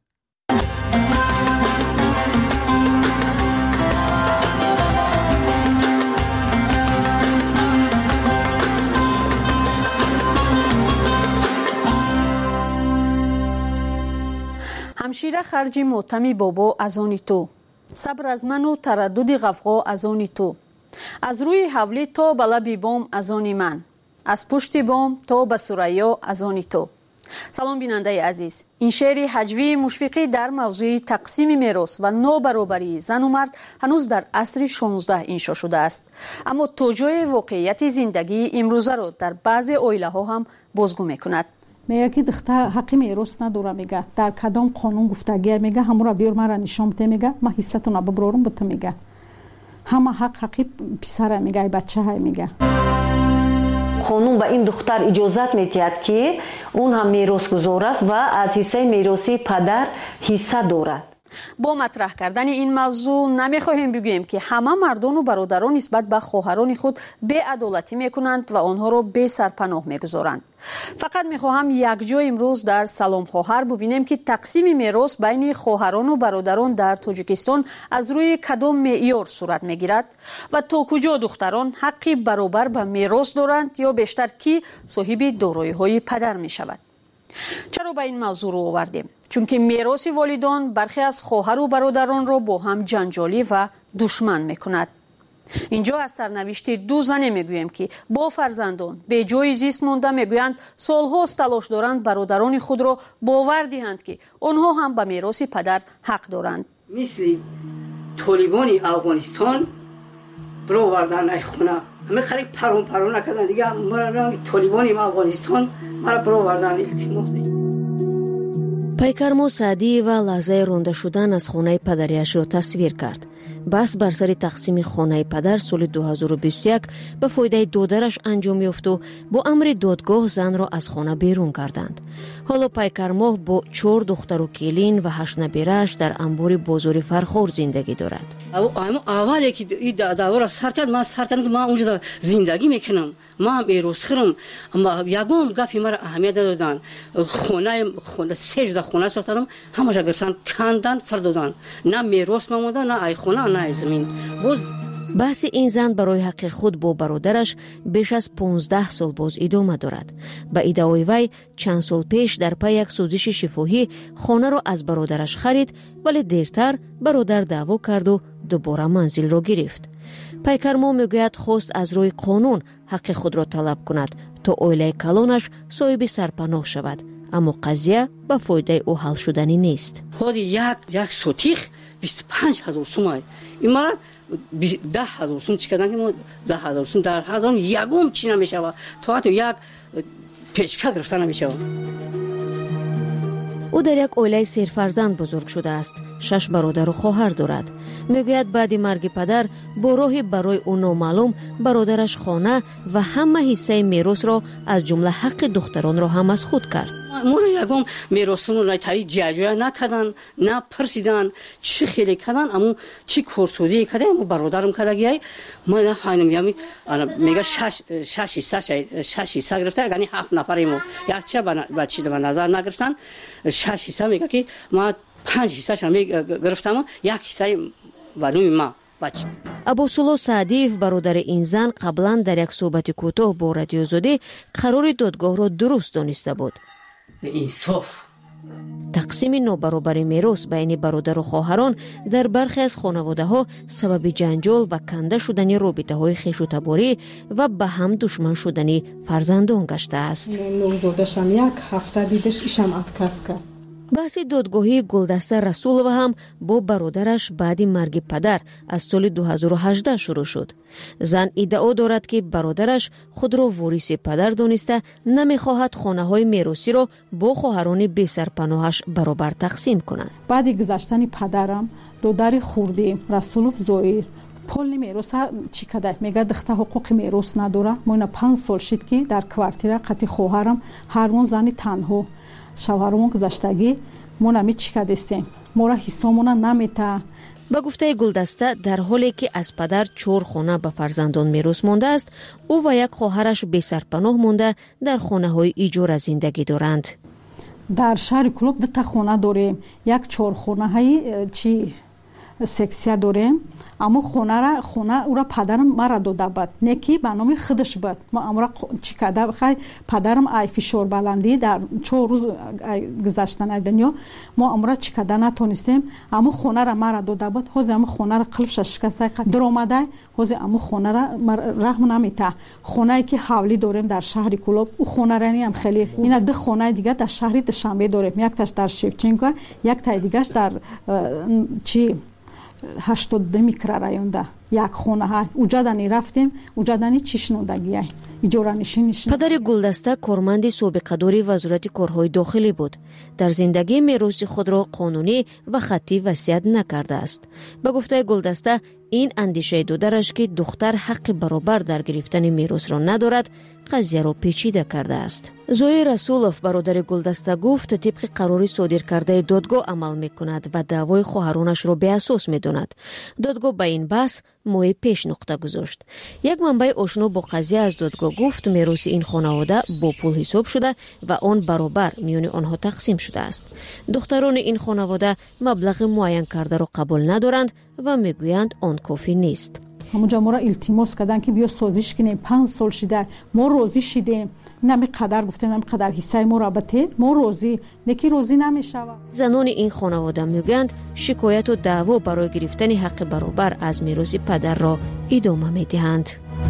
همشیره خرجی موتمی بابا از آنی تو، صبر از من و تردد غفغا از آنی تو، از روی حولی تا به لب بام از آنی من، از پشت بام تا به ثریا از آنی تو. سلام بیننده عزیز، این شعر هجوی مشفقی در موضوع تقسیم میراث و نابرابری زن و مرد هنوز در عصر 16 انشا شده است، اما توجیه واقعیت زندگی امروزه را در بعضی عائله ها هم بازگو میکند. میگه که دختر حقی میراث نداره، میگه در کدام قانون گفتگی میگه همون را بیار مرا نشان بده، میگه ما حصتون رو ببرم بته، میگه همه حقی پسر میگه بچه های میگه. қонун ба ин духтар иҷозат метиҳад ки он ҳам меросгузор аст ва аз ҳиссаи мероси падар ҳисса дорад. бо матраҳ кардани ин мавзӯъ намехоҳем бигӯем ки ҳама мардону бародарон нисбат ба хоҳарони худ беадолатӣ мекунанд ва онҳоро бесарпаноҳ мегузоранд. фақат мехоҳам якҷо имрӯз дар Салом хоҳар бубинем ки тақсими мерос байни хоҳарону бародарон дар Тоҷикистон аз рӯи кадом меъёр сурат мегирад ва то куҷо духтарон ҳаққи баробар ба мерос доранд ё бештар ки соҳиби дороиҳои падар мешавад. чаро ба ин мавзӯъ рӯ овардем? чунки мероси волидон бархе аз хоҳару бародаронро бо ҳам ҷанҷолӣ ва душман мекунад. инҷо аз сарнавишти ду зане мегӯем ки бо фарзандон беҷои зист монда мегӯянд солҳост талош доранд бародарони худро бовар диҳанд ки онҳо ҳам ба мероси падар ҳақ доранд. мисли толибони афғонистон бировардан ай хона ҳаме қариб парон накардан дига толибони афғонистон мара бировардан илтимос. пайкармо Саадиева лаҳзаи ронда шудан аз хонаи падариашро тасвир кард. баҳс бар сари тақсими хонаи падар соли 2021 ба фоидаи додараш анҷом ёфту бо амри додгоҳ занро аз хона берун карданд. ҳоло пайкармоҳ бо 4 духтару келин ва 8 набирааш дар амбори бозори Фархор зиндагӣ дорад. аввале ки давора сар кард ман сар кардам ки ман унҷо зиндагӣ мекунам, ман меросхӯрам, ягон гапи мара аҳамият надоданд. хона 3 ҷуда хона сохтадам, ҳамаша гирифтан канданд фардоданд. на мерос мамонда, на ай хона, на ай замин. боз баҳси ин зан барои ҳаққи худ бо бародараш беш аз 15 сол боз идома дорад. ба иддаои вай чанд сол пеш дар пай як сӯзиши шифоҳӣ хонаро аз бародараш харид, вале дертар бародар даъво карду дубора манзилро гирифт. пайкармо мегӯяд хост аз рӯи қонун ҳаққи худро талаб кунад то оилаи калонаш соҳиби сарпаноҳ шавад, аммо қазия ба фоидаи ӯ ҳал шуданӣ нест. ҳоди як сотих 25,000 сум ин мара 10,000 сум чӣ кардан ки 10,000 сум дар ҳазорум ягон чӣ намешавад, то ҳатто як печка гирифта намешавад. ӯ дар як оилаи серфарзанд бузург шудааст. 6 бародару хоҳар дорад. мегӯяд баъди марги падар бо роҳи барои ӯ номаълум бародараш хона ва ҳама ҳиссаи меросро аз ҷумла ҳаққи духтаронро ҳам аз худ кард. моро ягон меросро тари ҷаҷоя накардан, на пирсидан, чӣ хеле кардан, аммо чӣ корсозие кардан, аммо бародарам кардагиай ман нафаҳмидам. мега 6 ҳисса гирифта, яъни 7 нафаре мо якча ба чӣ ба назар нагирифтан. 6 ҳисса мега ки ман 5 ҳиссаша гирифтам, як ҳиссаи ба нӯи ман. абосулло Саадиев бародари ин зан қаблан дар як суҳбати кӯтоҳ бо радиозодӣ қарори додгоҳро дуруст дониста буд. инсоф тақсими нобаробари мерос байни бародару хоҳарон дар бархе аз хонаводаҳо сабаби ҷанҷол ва канда шудани робитаҳои хешутаборӣ ва ба ҳам душман шудани фарзандон гаштааст. нурзодашам як ҳафта дидаш ишам отказ кард. баҳси додгоҳии Гулдаста Расулова ҳам бо бародараш баъди марги падар аз соли 2018 шурӯъ шуд. зан иддао дорад ки бародараш худро вориси падар дониста намехоҳад хонаҳои меросиро бо хоҳарони бесарпаноҳаш баробар тақсим кунад. баъди гузаштани падарам додари хурдӣ Расулов Зоир полни мероса чӣ кадай мега духта ҳуқуқи мерос надора. моина 5 сол шид ки дар квартира қати хоҳарам ҳармон зани танҳо шавҳаромон гузаштагӣ мо нами чӣ кадистем, мора ҳиссомона намета. ба гуфтаи Гулдаста дар ҳоле ки аз падар 4 хона ба фарзандон мерос мондааст, ӯ ва як хоҳараш бесарпаноҳ монда дар хонаҳои иҷора зиндагӣ доранд. дар шаҳри Кӯлоб 2 хона дорем, як 4 хонаҳои чӣ сексия дорем, аммо хона ура падарам мара дода бад, не ки ба номи худаш бад. мо амра чӣ када хай падарам ай фишорбаландӣ дар 4 рӯз гузаштанаи дунё мо амра чӣ када натонистем, аммо хонара мара дода бад. ҳозир аммо хонара қилфша шикастай даромадай, ҳозир аммо хонара раҳм намета. хонае ки ҳавлӣ дорем дар шаҳри Кӯлоб, ӯ хонарани ам хеле ина 2 хонаи дигар дар шаҳри Душанбе дорем, якташ дар Шевченко, яктаи дигаш дар чӣ 82 микрорайонда як хонаҳа уҷадани рафтем, уҷадани чишнодагия иҷоранишиниш. падари Гулдаста корманди собиқадори вазорати корҳои дохилӣ буд. дар зиндагӣ мероси худро қонунӣ ва хаттӣ васият накардааст. ба гуфтаи Гулдаста این اندیشه دودرش که دختر حق برابر در گرفتن میراث را ندارد قضیه را پیچیده کرده است. زوی رسولوف برادر گلدسته گفت طبق قراری صادر کرده دادگاه عمل میکند و دعوای خواهرانش را به اساس میداند. دادگاه به این بحث موی پیش نقطه گذاشت. یک منبع آشنا با قضیه از دادگاه گفت میراث این خانواده با پول حساب شده و آن برابر میان آنها تقسیم شده است. دختران این خانواده مبلغ معین کرده را قبول ندارند و میگویند آن کافی نیست. همونجا ما را التماس کردن که بیا سازش کنیم، 5 سال شده ما راضی شدیم، نمی قدر گفتیم، نمی قدر حصه ما را بده، ما راضی نکی راضی نمیشود. زنان این خانواده میگویند شکایت و دعوا برای گرفتن حق برابر از میراث پدر را ادامه میدهند.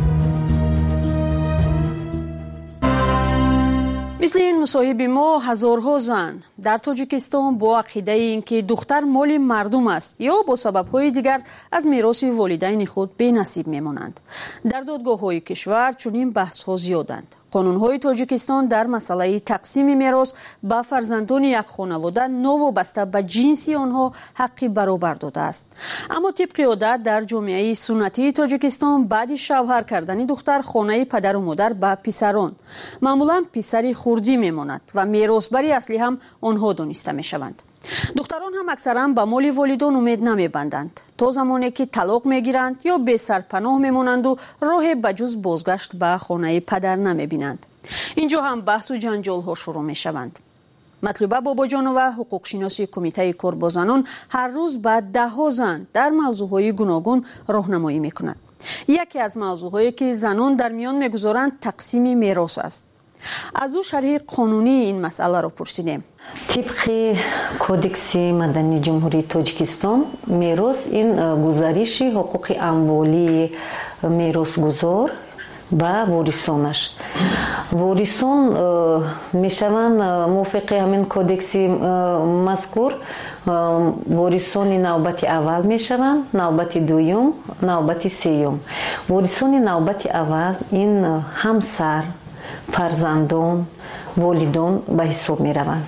مثل این مصاحبه ما هزارها زن در تاجیکستان با عقیده اینکه دختر مال مردم است یا با سبب‌های دیگر از میراث والدین خود بی نصیب میمانند. در دادگاه‌های کشور چنین بحث‌ها زیادند. قانون‌های تاجیکستان در مسئله تقسیم میراث به فرزندان یک خانواده نوابسته به جنس آنها حقی برابر داده است. اما طبق عادت در جامعه سنتی تاجیکستان بعد شوهر کردن دختر خانه پدر و مادر به پسران معمولا پسری خردی میماند و میراثبری اصلی هم آنها دانسته میشوند. دختران هم اکثرا به مال والدان امید نمیبندند تا زمانی که طلاق میگیرند یا به سرپناه میمانند و راه بجز بازگشت به خانه پدر نمیبینند. اینجا هم بحث و جنجال ها شروع میشوند. مطلوبه باباجانوه حقوق شناسی کمیته کار با زنان هر روز به 10 زن در موضوعهای گوناگون راهنمایی میکند. یکی از موضوعهایی که زنان در میان میگذارند تقسیم میراث است. از او شرح قانونی این مسئله را پرسیدیم. طبق کودکس مدنی جمهوری تاجیکستان میراث این گزارش حقوق اموالی میراثگزار و وارثانش. وارثان میشوند موافق همین کودکس مذکور وارثان نوبت اول میشوند، نوبت دوم، نوبت سوم. وارثان نوبت اول این همسر، فرزندان، والدان به حساب می روند.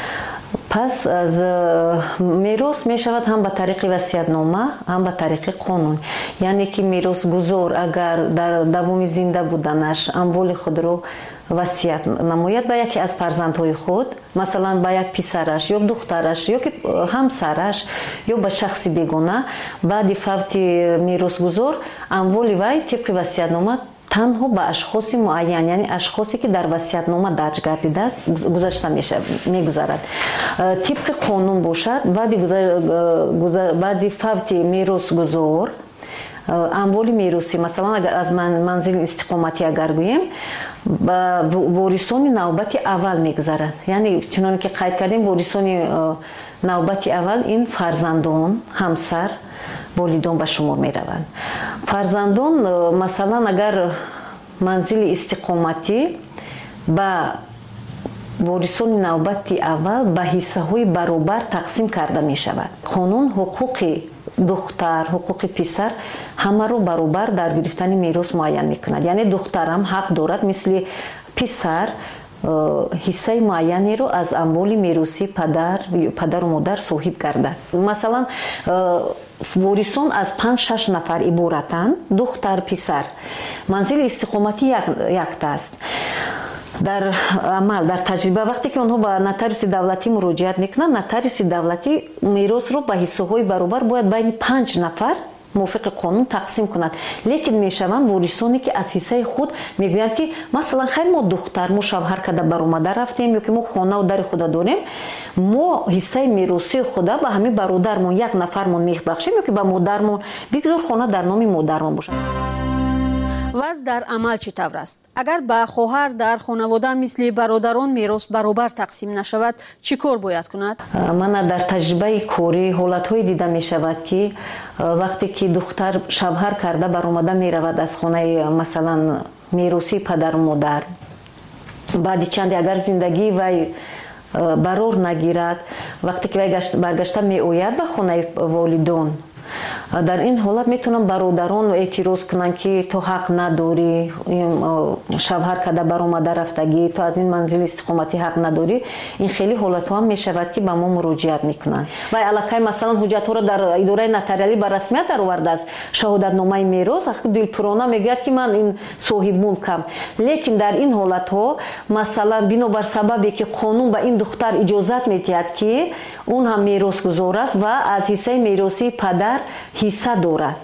پس از میراث می شود هم به طریق وصیت‌نامه هم به طریق قانون. یعنی که میراثگزار اگر در دوام زنده بودنش اموال خود را وصیت نماید به یکی از فرزندهای خود، مثلا به یک پسرش یا دخترش یا که همسرش یا به شخص بیگانه، بعد فوت میراثگزار اموال وی طبق وصیت‌نامه تنها به اشخاص معین، یعنی اشخاصی که در وصیت‌نامه درج گردیده است گذاشته میگذارد. طبق قانون باشد بعد فوت میراثگزار اموال میراثی، مثلا اگر از منزل استقامتی اگر گوییم وارثان نوبت اول میگذارد. یعنی چنان که قید کردیم وارثان نوبت اول این فرزندان، همسر، والدان به شمار می روند. فرزندان مثلا اگر منزل استقامتی با وارثان نوبت اول به حصه های برابر تقسیم کرده می شود. قانون حقوق دختر، حقوق پسر همه رو برابر در گرفتن میراث معین می کند. یعنی دختر هم حق دارد مثل پسر حصه معینی رو از اموال میراثی پدر و مادر صاحب گردد. مثلا وارثان از 5-6 نفر عبارتند، دختر، پسر. منزل استقامتی یک است. در عمل، در تجربه وقتی که اونها به نotarius دولتی مراجعت میکنن، نotarius دولتی میراث رو به حصه های برابر باید بین 5 نفر موافق قانون تقسیم کند. لیکن میشوند وارثانی که از حصه خود میگویند که مثلا خیلی ما دختر، ما شوهر کرده برآمده رفتیم یا که ما خانه و در خود داریم، ما حصه میراثی خود به همین برادرمون یک نفرمون میبخشیم یا که به مادرمون بگذار خانه در نام مادرمون باشه. وضع در عمل چطور است؟ اگر به خواهر در خانواده مثل برادران میراث برابر تقسیم نشود چی کار باید کند؟ من در تجربه کاری حالت‌های دیده می شود که وقتی که دختر شوهر کرده برآمده می رود از خانه مثلا میراثی پدر و مادر، بعد چندی اگر زندگی وی برار نگیرد، وقتی که وی برگشته می آید به خانه والدان، در این حالت میتونن برادران اعتراض کنن که تو حق نداری، شوهر کده بر اومده رفتگی، تو از این منزل استقامتی حق نداری. این خیلی حالت ها هم میشود که به ما مراجعت میکنن و علاقه مثلا حجت ها رو در اداره نتاریالی به رسمیت در آورده است، شهادت نامه میراث، دلپرانه میگه که من این صاحب ملکم. لیکن در این حالت ها مثلا بنابر سببی که قانون به این دختر اجازت میدهد که اون هم میراث گزار است و از حصه میراثی پدر حصه دارد،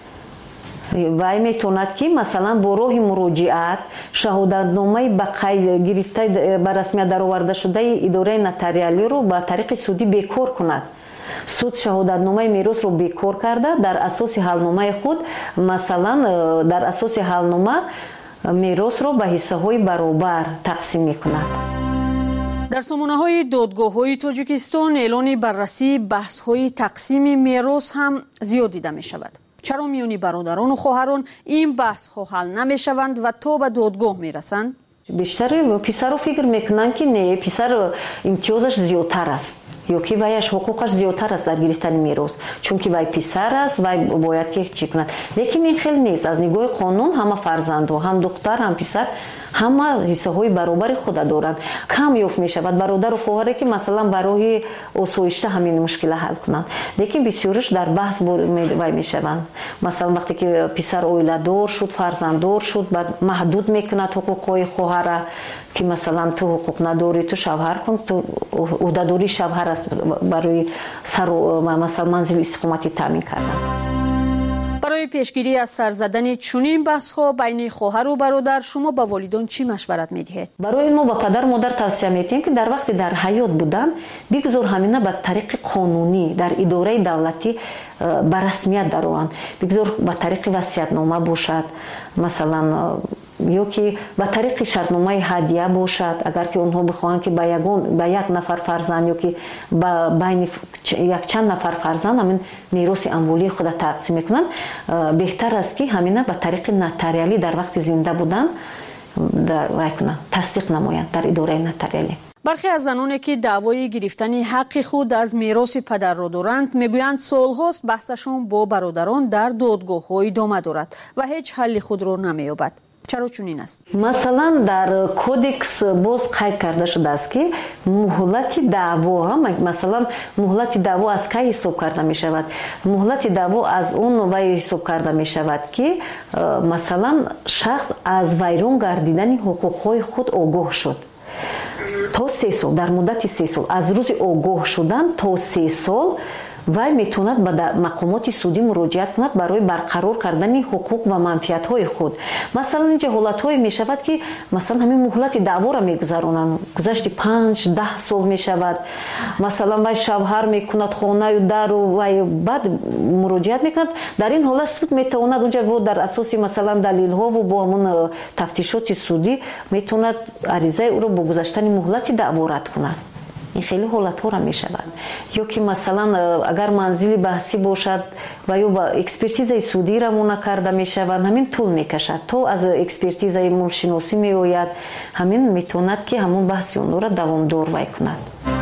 وای میتوند که مثلا با راه مراجعت شهادتنامه به قید گرفته به رسمیت در آورده شده اداره نتاریالی رو به طریق سودی بیکار کند. سود شهادتنامه میراث رو بیکار کرده، در اساس حلنامه خود مثلا در اساس حلنامه میراث رو به حصه های برابر تقسیم میکند. در سامانه‌های دادگاه‌های تاجیکستان اعلان بررسی بحث‌های تقسیم میراث هم زیاد دیده می‌شود. چرا میانی برادران و خواهران این بحث‌ها حل نمی‌شوند و تا به دادگاه می‌رسند؟ بیشتر پسر رو فکر میکنن که نه، پسر امتیازش زیادتر است یا که وایش حقوقش زیادتر است در گرفتن میراث، چون که وای پسر است و باید که چی کند. لیکن این خیلی نیست. از نگاه قانون همه فرزند و هم دختر هم پسر همه حصه های برابر خود دارند. کم یافت می شود برادر و خواهری که مثلا برای آسایش همین مشکل حل کنند، لیکن بسیارش در بحث وای می شوند. مثلا وقتی که پسر اویله دار شد، فرزنددار شد، بعد محدود میکند حقوق خواهر که مثلا تو حقوق نداری، تو شوهر کن، تو عهده‌داری شوهر است برای سر مثلا منزل استقامتی تامین کردن. برای پیشگیری از سر زدن چنین بحث‌ها بین خواهر و برادر شما به والدان چی مشورت می‌دهید؟ برای ما با پدر مادر توصیه می‌کنیم که در وقتی در حیات بودن بگذار همینه به طریق قانونی در اداره دولتی به رسمیت درآیند. بگذار به طریق وصیت‌نامه باشد، مثلا یا که به طریق شرطنامه هدیه باشد، اگر که اونها بخواهند که به یک نفر فرزند یا که بین یک چند نفر فرزند همین میراث اموالی خود تقسیم میکنن، بهتر است که همینه به طریق نتاریالی در وقت زنده بودن تصدیق نمایند در اداره نتاریالی. برخی از زنانی که دعوای گرفتن حق خود از میراث پدر را دارند میگویند سالهاست بحثشان با برادران در دادگاه‌ها ادامه دارد و هیچ حل خود را نمی‌یابد. چرا چنین است؟ مثلا در کودکس باز قید کرده شده است که مهلت دعوا، مثلا مهلت دعوا از کی حساب کرده می شود؟ مهلت دعوا از اون وی حساب کرده می شود که مثلا شخص از ویران گردیدن حقوقهای خود آگاه شد تا 3 سال، در مدت 3 سال از روز آگاه شدن تا 3 سال وی میتوند به مقامات سودی مراجعت کند برای برقرار کردن حقوق و منفعت‌های خود. مثلا اینجا حالت‌های میشود که مثلا همین مهلت دعوا را میگذرونند، گذشت 5-10 سال میشود، مثلا وی شوهر میکند خانه و در و بعد مراجعت میکند. در این حالت سود میتواند اونجا با در اساس مثلا دلیل‌ها و با همون تفتیشات سودی میتواند عریضه او را با گذشتن مهلت دعوا رد کند. این خیلی حالت‌ها را می‌شود. یا که مثلا اگر منزل بحثی باشد و یا با اکسپرتیز سودی را مون کرده می‌شود، همین طول می‌کشد تا از اکسپرتیز مولشناسی می‌آید، همین میتواند که همون بحث اون را دوامدار وای کند.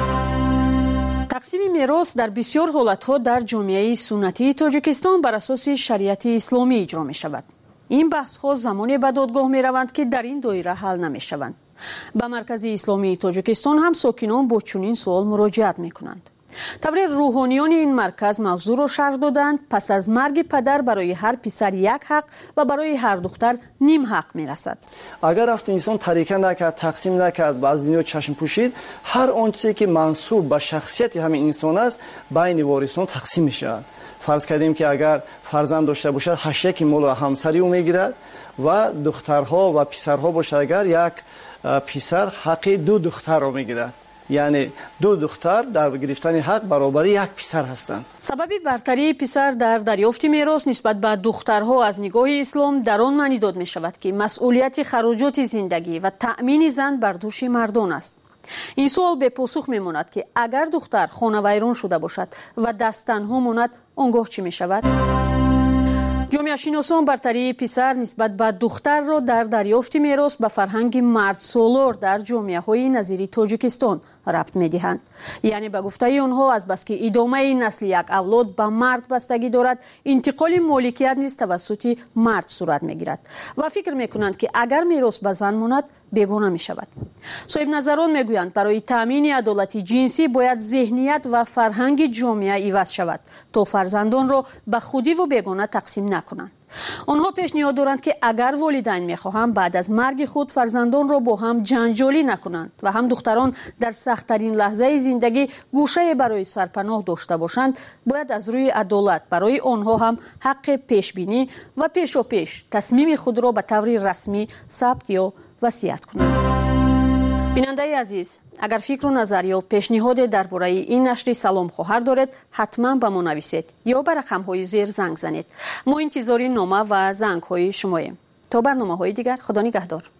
تقسیم میراث در بسیار حالت‌ها در جامعه سنتی تاجیکستان بر اساس شریعت اسلامی اجرا می‌شود. این بحث‌ها زمانی به دادگاه می‌روند که در این دایره حل نمی‌شوند. به مرکز اسلامی تاجیکستان هم ساکنان با چنین سوال مراجعت می‌کنند. طوری روحانیان این مرکز موضوع را شرح دادند پس از مرگ پدر برای هر پسر یک حق و برای هر دختر نیم حق می‌رسد. اگر رفت انسان طریقه نکرد، تقسیم نکرد، از دنیا چشم پوشید، هر آنچه که منسوب به شخصیت همین انسان است بین وارثان تقسیم می‌شود. فرض کردیم که اگر فرزند داشته باشد 8 مال همسری او میگیرد و دخترها و پسرها باشد، اگر یک پسر حق 2 دختر را میگیرد، یعنی 2 دختر در گرفتن حق برابر یک پسر هستند. سبب برتری پسر در دریافت میراث نسبت به دخترها از نگاه اسلام در آن معنی داده می شود که مسئولیت خراجات زندگی و تأمین زن بر دوش مردان است. این سوال به پاسخ میماند که اگر دختر خانه ویران شده باشد و دست تنها ماند، آنگاه چی می شود؟ جامعه شناسان برتری پسر نسبت به دختر را در دریافت میراث به فرهنگ مرد سالار در جامعه های نظیر تاجیکستان ربط می‌دهند. یعنی به گفته آنها از بس که ادامه نسل یک اولاد به مرد بستگی دارد، انتقال مالکیت نیز توسط مرد صورت می‌گیرد و فکر می‌کنند که اگر میراث به زن ماند بیگانه می‌شود. صاحب نظران می‌گویند برای تامین عدالت جنسی باید ذهنیت و فرهنگ جامعه عوض شود تا فرزندان را به خودی و بیگانه تقسیم نکنند. آنها پیشنهاد دارند که اگر والدین می‌خواهند بعد از مرگ خود فرزندان را با هم جنجالی نکنند و هم دختران در سخت‌ترین لحظه زندگی گوشه برای سرپناه داشته باشند، باید از روی عدالت برای آنها هم حق پیشبینی و پیش تصمیم خود را به طور رسمی ثبت یا وصیت کنند. بیننده عزیز، اگر فکر و نظر یا پیشنهاد درباره این نشر سلام خواهر دارید، حتما به ما نویسید یا به رقم‌های زیر زنگ زنید. ما انتظار نامه و زنگ‌های شماییم. تا برنامه‌های دیگر، خدا نگهدار.